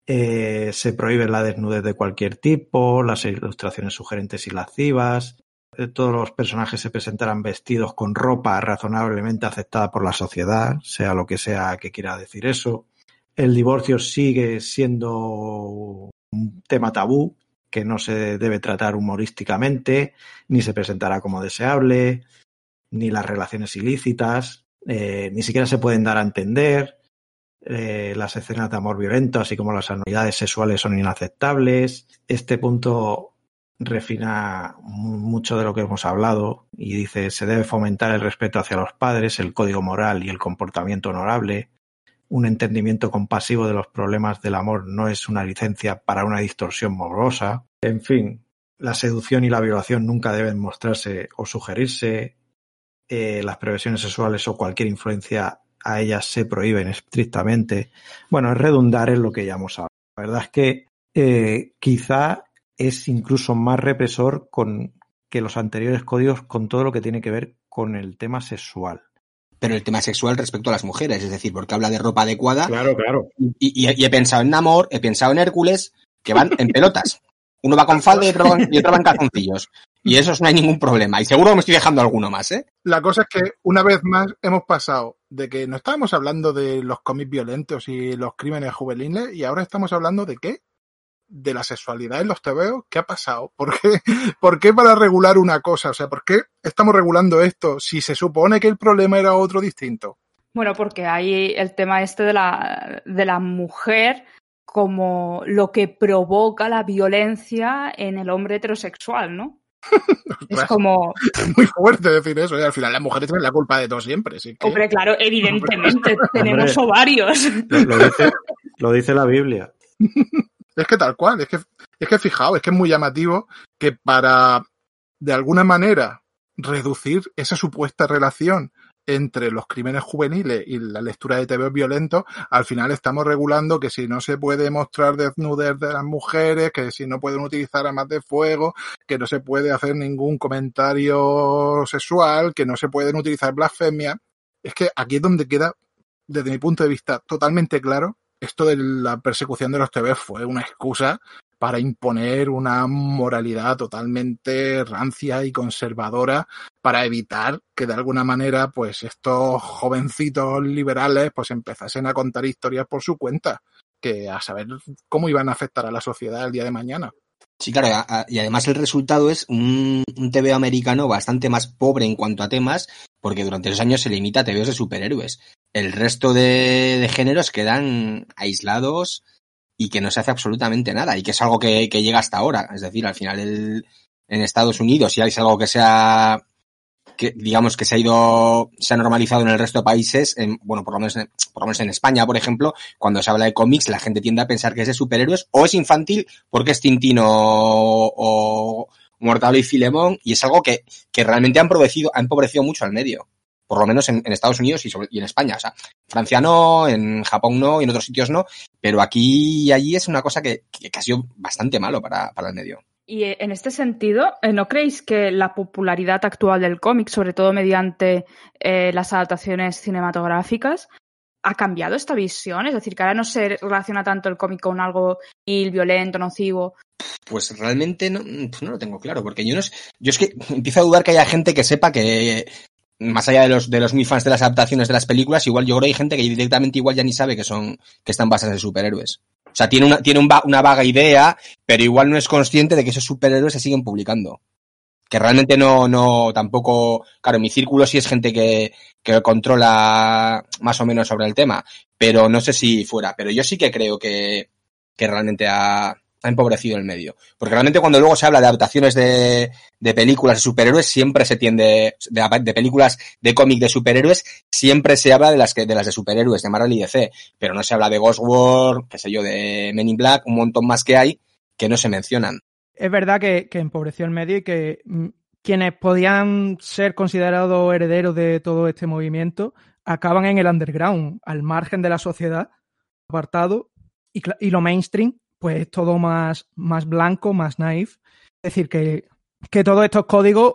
Se prohíbe la desnudez de cualquier tipo, las ilustraciones sugerentes y lascivas. Todos los personajes se presentarán vestidos con ropa razonablemente aceptada por la sociedad, sea lo que sea que quiera decir eso. El divorcio sigue siendo un tema tabú, que no se debe tratar humorísticamente, ni se presentará como deseable, ni las relaciones ilícitas, ni siquiera se pueden dar a entender. Las escenas de amor violento, así como las anualidades sexuales, son inaceptables. Este punto refina mucho de lo que hemos hablado y dice: se debe fomentar el respeto hacia los padres, el código moral y el comportamiento honorable. Un entendimiento compasivo de los problemas del amor no es una licencia para una distorsión morbosa. En fin, la seducción y la violación nunca deben mostrarse o sugerirse. Las perversiones sexuales o cualquier influencia a ellas se prohíben estrictamente. Bueno, es redundar en lo que ya hemos hablado. La verdad es que quizá es incluso más represor que los anteriores códigos con todo lo que tiene que ver con el tema sexual. Pero el tema sexual respecto a las mujeres, es decir, porque habla de ropa adecuada. Claro. Y he pensado en Namor, he pensado en Hércules, que van en pelotas. Uno va con falda y otro va en calzoncillos. Y eso no hay ningún problema. Y seguro que me estoy dejando alguno más, ¿eh? La cosa es que una vez más hemos pasado de que no estábamos hablando de los cómics violentos y los crímenes juveniles y ahora estamos hablando de ¿qué? de la sexualidad en los tebeos? ¿Qué ha pasado? ¿Por qué para regular una cosa? O sea, ¿por qué estamos regulando esto si se supone que el problema era otro distinto? Bueno, porque hay el tema este de la mujer como lo que provoca la violencia en el hombre heterosexual, ¿no? Es como... Es muy fuerte decir eso, y al final las mujeres tienen la culpa de todo siempre. ¿Sí que? Hombre, claro, evidentemente, tenemos ovarios. Lo dice la Biblia. Es que tal cual, es que fijaos, es que es muy llamativo que para, de alguna manera, reducir esa supuesta relación entre los crímenes juveniles y la lectura de TVO violentos, al final estamos regulando que si no se puede mostrar desnudez de las mujeres, que si no pueden utilizar armas de fuego, que no se puede hacer ningún comentario sexual, que no se pueden utilizar blasfemia. Es que aquí es donde queda, desde mi punto de vista, totalmente claro, esto de la persecución de los TVO fue una excusa para imponer una moralidad totalmente rancia y conservadora para evitar que de alguna manera pues estos jovencitos liberales pues empezasen a contar historias por su cuenta, que a saber cómo iban a afectar a la sociedad el día de mañana. Sí, claro, y además el resultado es un TVO americano bastante más pobre en cuanto a temas, porque durante los años se limita a TVOs de superhéroes. El resto de géneros quedan aislados y que no se hace absolutamente nada, y que es algo que llega hasta ahora. Es decir, al final en Estados Unidos, si es algo que digamos que se ha normalizado en el resto de países, bueno, por lo menos en España, por ejemplo, cuando se habla de cómics, la gente tiende a pensar que es de superhéroes, o es infantil porque es Tintín o Mortadelo y Filemón, y es algo que realmente ha empobrecido mucho al medio. Por lo menos en Estados Unidos y en España. O sea, Francia no, en Japón no, y en otros sitios no, pero aquí y allí es una cosa que ha sido bastante malo para el medio. Y en este sentido, ¿no creéis que la popularidad actual del cómic, sobre todo mediante las adaptaciones cinematográficas, ha cambiado esta visión? Es decir, que ahora no se relaciona tanto el cómic con algo violento, nocivo. Pues realmente no lo tengo claro, porque yo es que empiezo a dudar que haya gente que sepa que, más allá de los muy fans de las adaptaciones de las películas, igual yo creo que hay gente que directamente igual ya ni sabe que están basadas en superhéroes. O sea, tiene una vaga idea, pero igual no es consciente de que esos superhéroes se siguen publicando. Que realmente no tampoco, claro, en mi círculo sí es gente que controla más o menos sobre el tema, pero no sé si fuera, pero yo sí que creo que realmente ha empobrecido el medio. Porque realmente cuando luego se habla de adaptaciones de películas de superhéroes, siempre se tiende, de películas de cómic de superhéroes, siempre se habla de las de superhéroes, de Marvel y DC, pero no se habla de Ghost World, qué sé yo, de Men in Black, un montón más que hay que no se mencionan. Es verdad que empobreció el medio y que quienes podían ser considerados herederos de todo este movimiento acaban en el underground, al margen de la sociedad, apartado, y lo mainstream pues es todo más blanco, más naif. Es decir, que todos estos códigos,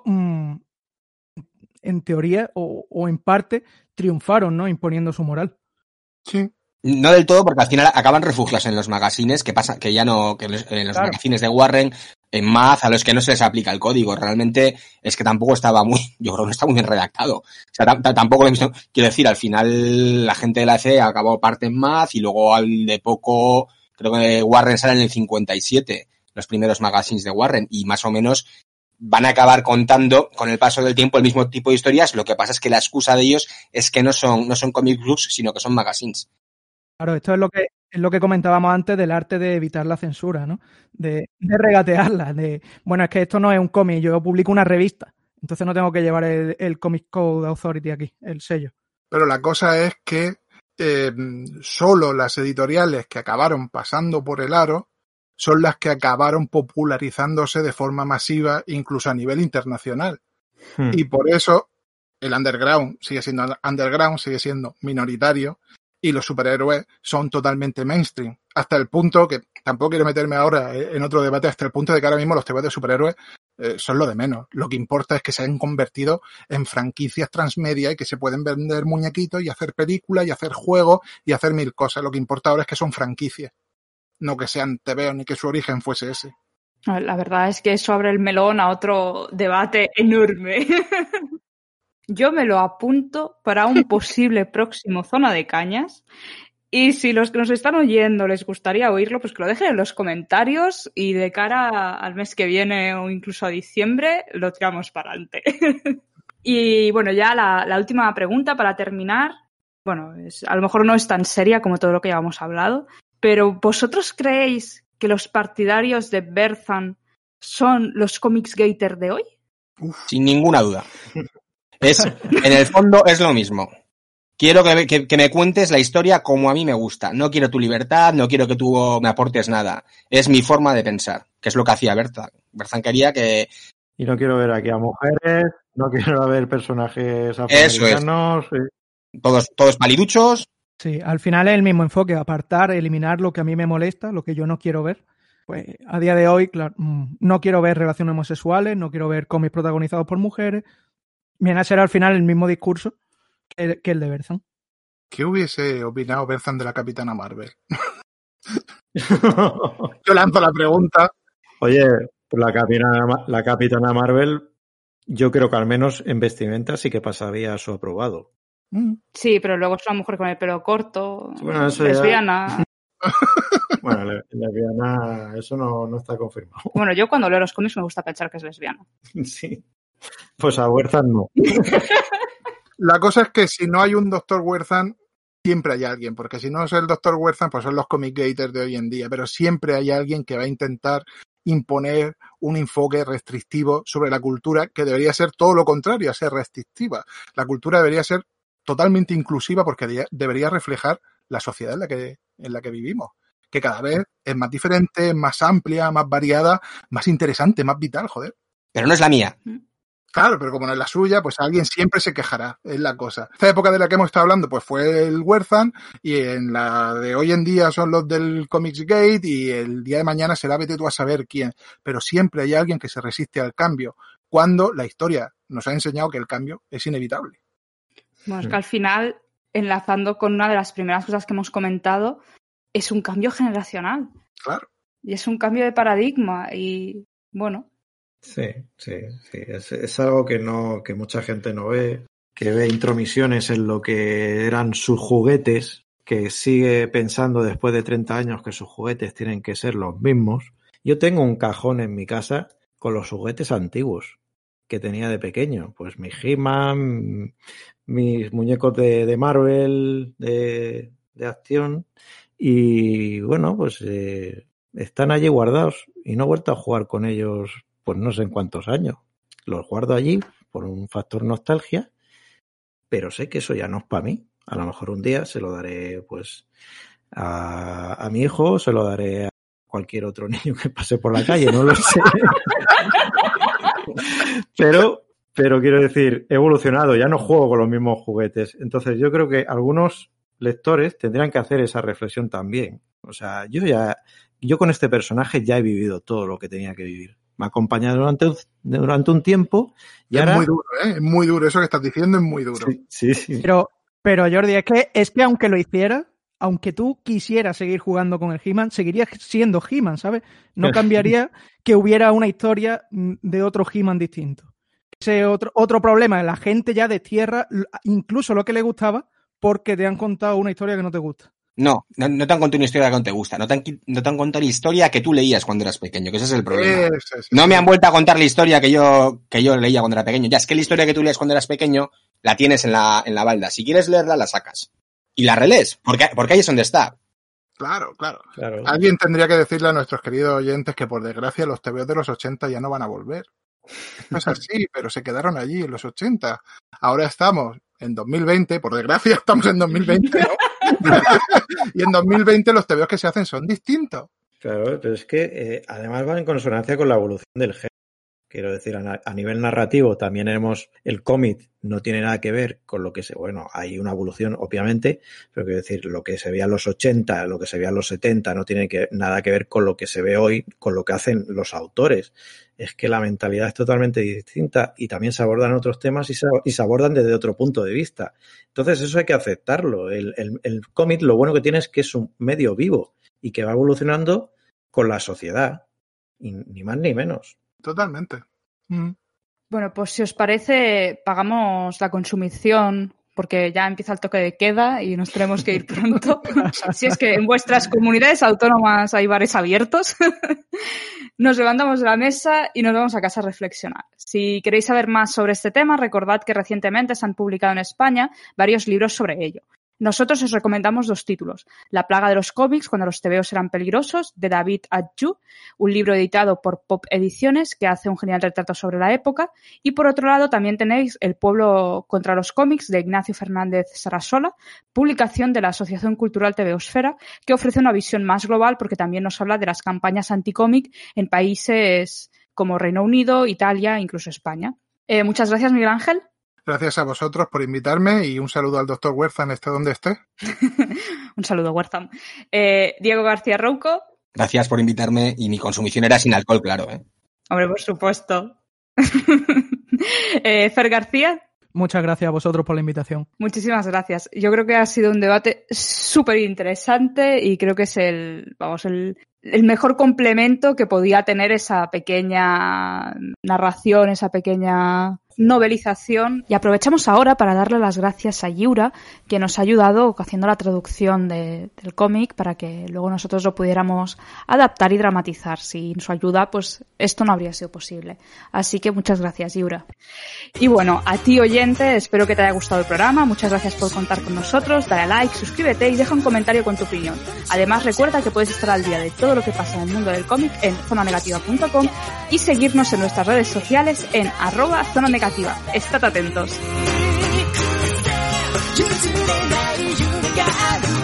en teoría o en parte, triunfaron, ¿no? Imponiendo su moral. Sí. No del todo, porque al final acaban refugiados en los magazines, que en los magazines de Warren, en Maz, a los que no se les aplica el código. Realmente es que tampoco estaba yo creo que no está muy bien redactado. O sea, tampoco lo he visto. Quiero decir, al final la gente de la EC acabó parte en Maz y luego al de poco, creo que Warren sale en el 57, los primeros magazines de Warren, y más o menos van a acabar contando con el paso del tiempo el mismo tipo de historias. Lo que pasa es que la excusa de ellos es que no son comic books, sino que son magazines. Claro, esto es lo que comentábamos antes del arte de evitar la censura, ¿no? De regatearla, bueno, es que esto no es un cómic, yo publico una revista, entonces no tengo que llevar el Comic Code Authority aquí, el sello. Pero la cosa es que solo las editoriales que acabaron pasando por el aro son las que acabaron popularizándose de forma masiva, incluso a nivel internacional. Y por eso el underground sigue siendo minoritario, y los superhéroes son totalmente mainstream, hasta el punto que, tampoco quiero meterme ahora en otro debate, hasta el punto de que ahora mismo los TVs de superhéroes son lo de menos. Lo que importa es que se han convertido en franquicias transmedia y que se pueden vender muñequitos y hacer películas y hacer juegos y hacer mil cosas. Lo que importa ahora es que son franquicias, no que sean TVs ni que su origen fuese ese. La verdad es que eso abre el melón a otro debate enorme. Yo me lo apunto para un posible próximo Zona de Cañas, Y si los que nos están oyendo les gustaría oírlo, pues que lo dejen en los comentarios y de cara al mes que viene o incluso a diciembre lo tiramos para adelante. Y bueno, ya la última pregunta para terminar. Bueno, a lo mejor no es tan seria como todo lo que ya hemos hablado, pero ¿vosotros creéis que los partidarios de Berzan son los Comics Gator de hoy? Sin ninguna duda. En el fondo es lo mismo. Quiero que me cuentes la historia como a mí me gusta. No quiero tu libertad, no quiero que tú me aportes nada. Es mi forma de pensar, que es lo que hacía Berzan. Berzan quería que... Y no quiero ver aquí a mujeres, no quiero ver personajes afroamericanos. Eso es. Todos paliduchos. Sí, al final es el mismo enfoque, apartar, eliminar lo que a mí me molesta, lo que yo no quiero ver. Pues a día de hoy, claro, no quiero ver relaciones homosexuales, no quiero ver cómics protagonizados por mujeres. Viene a ser al final el mismo discurso que el de Berzan. ¿Qué hubiese opinado Berzan de la Capitana Marvel? Yo lanzo la pregunta. Oye, la Capitana Marvel, yo creo que al menos en vestimenta sí que pasaría a su aprobado. Sí, pero luego es una mujer con el pelo corto, bueno, eso lesbiana. Bueno, lesbiana, eso no está confirmado. Bueno, yo cuando leo los cómics me gusta pensar que es lesbiana. Sí. Pues a Berzan no. La cosa es que si no hay un Dr. Berzan, siempre hay alguien, porque si no es el Dr. Berzan, pues son los comic gators de hoy en día, pero siempre hay alguien que va a intentar imponer un enfoque restrictivo sobre la cultura, que debería ser todo lo contrario a ser restrictiva. La cultura debería ser totalmente inclusiva porque debería reflejar la sociedad en la que vivimos, que cada vez es más diferente, más amplia, más variada, más interesante, más vital, joder. Pero no es la mía. Claro, pero como no es la suya, pues alguien siempre se quejará, es la cosa. Esta época de la que hemos estado hablando, pues fue el Berzan, y en la de hoy en día son los del Comics Gate, y el día de mañana será vete tú a saber quién. Pero siempre hay alguien que se resiste al cambio, cuando la historia nos ha enseñado que el cambio es inevitable. Bueno, es que al final, enlazando con una de las primeras cosas que hemos comentado, es un cambio generacional. Claro. Y es un cambio de paradigma, y bueno... Sí. Es algo que mucha gente no ve, que ve intromisiones en lo que eran sus juguetes, que sigue pensando después de 30 años que sus juguetes tienen que ser los mismos. Yo tengo un cajón en mi casa con los juguetes antiguos que tenía de pequeño. Pues mi He-Man, mis muñecos de Marvel, de acción. Y bueno, pues están allí guardados y no he vuelto a jugar con ellos pues no sé en cuántos años. Los guardo allí por un factor nostalgia, pero sé que eso ya no es para mí. A lo mejor un día se lo daré pues a mi hijo, se lo daré a cualquier otro niño que pase por la calle, no lo sé. Pero quiero decir, he evolucionado, ya no juego con los mismos juguetes. Entonces yo creo que algunos lectores tendrían que hacer esa reflexión también. O sea, yo con este personaje ya he vivido todo lo que tenía que vivir. Me ha acompañado durante un tiempo y es ahora... muy duro, ¿eh? Es muy duro. Eso que estás diciendo es muy duro. Sí. Pero Jordi, es que aunque lo hiciera, aunque tú quisieras seguir jugando con el He-Man, seguirías siendo He-Man, ¿sabes? No cambiaría que hubiera una historia de otro He-Man distinto. Ese otro problema, la gente ya destierra incluso lo que le gustaba porque te han contado una historia que no te gusta. No te han contado una historia que no te gusta. No te han contado la historia que tú leías cuando eras pequeño, que ese es el problema. No me han vuelto a contar la historia que yo leía cuando era pequeño. Ya es que la historia que tú leías cuando eras pequeño la tienes en la balda. Si quieres leerla, la sacas. Y la relees, porque ahí es donde está. Claro. Alguien tendría que decirle a nuestros queridos oyentes que, por desgracia, los TVOs de los 80 ya no van a volver. Esto es así, pero se quedaron allí en los 80. Ahora estamos en 2020, por desgracia estamos en 2020, ¿no? Y en 2020 los TVOs que se hacen son distintos. Claro, pero es que además van en consonancia con la evolución del género. Quiero decir, a nivel narrativo también el cómic no tiene nada que ver con lo que hay una evolución obviamente, pero quiero decir, lo que se veía en los 80, lo que se veía en los 70 no tiene nada que ver con lo que se ve hoy, con lo que hacen los autores. Es que la mentalidad es totalmente distinta y también se abordan otros temas y se abordan desde otro punto de vista. Entonces eso hay que aceptarlo. El cómic lo bueno que tiene es que es un medio vivo y que va evolucionando con la sociedad, y ni más ni menos. Totalmente. Bueno, pues si os parece, pagamos la consumición porque ya empieza el toque de queda y nos tenemos que ir pronto. Si es que en vuestras comunidades autónomas hay bares abiertos, nos levantamos de la mesa y nos vamos a casa a reflexionar. Si queréis saber más sobre este tema, recordad que recientemente se han publicado en España varios libros sobre ello. Nosotros os recomendamos 2 títulos. La plaga de los cómics, cuando los tebeos eran peligrosos, de David Adju, un libro editado por Pop Ediciones que hace un genial retrato sobre la época. Y por otro lado también tenéis El pueblo contra los cómics, de Ignacio Fernández Sarasola, publicación de la Asociación Cultural Tebeosfera, que ofrece una visión más global porque también nos habla de las campañas anticómic en países como Reino Unido, Italia e incluso España. Muchas gracias, Miguel Ángel. Gracias a vosotros por invitarme y un saludo al doctor Wertham, esté donde esté. Un saludo, Wertham. Diego García Rouco. Gracias por invitarme y mi consumición era sin alcohol, claro. Hombre, por supuesto. Fer García. Muchas gracias a vosotros por la invitación. Muchísimas gracias. Yo creo que ha sido un debate súper interesante y creo que es el mejor complemento que podía tener esa pequeña narración, esa pequeña novelización. Y aprovechamos ahora para darle las gracias a Yura, que nos ha ayudado haciendo la traducción del cómic para que luego nosotros lo pudiéramos adaptar y dramatizar. Sin su ayuda, pues esto no habría sido posible. Así que muchas gracias, Yura. Y bueno, a ti, oyente, espero que te haya gustado el programa. Muchas gracias por contar con nosotros. Dale a like, suscríbete y deja un comentario con tu opinión. Además, recuerda que puedes estar al día de todo lo que pasa en el mundo del cómic en zonanegativa.com y seguirnos en nuestras redes sociales en @zonanegativa. Estad atentos.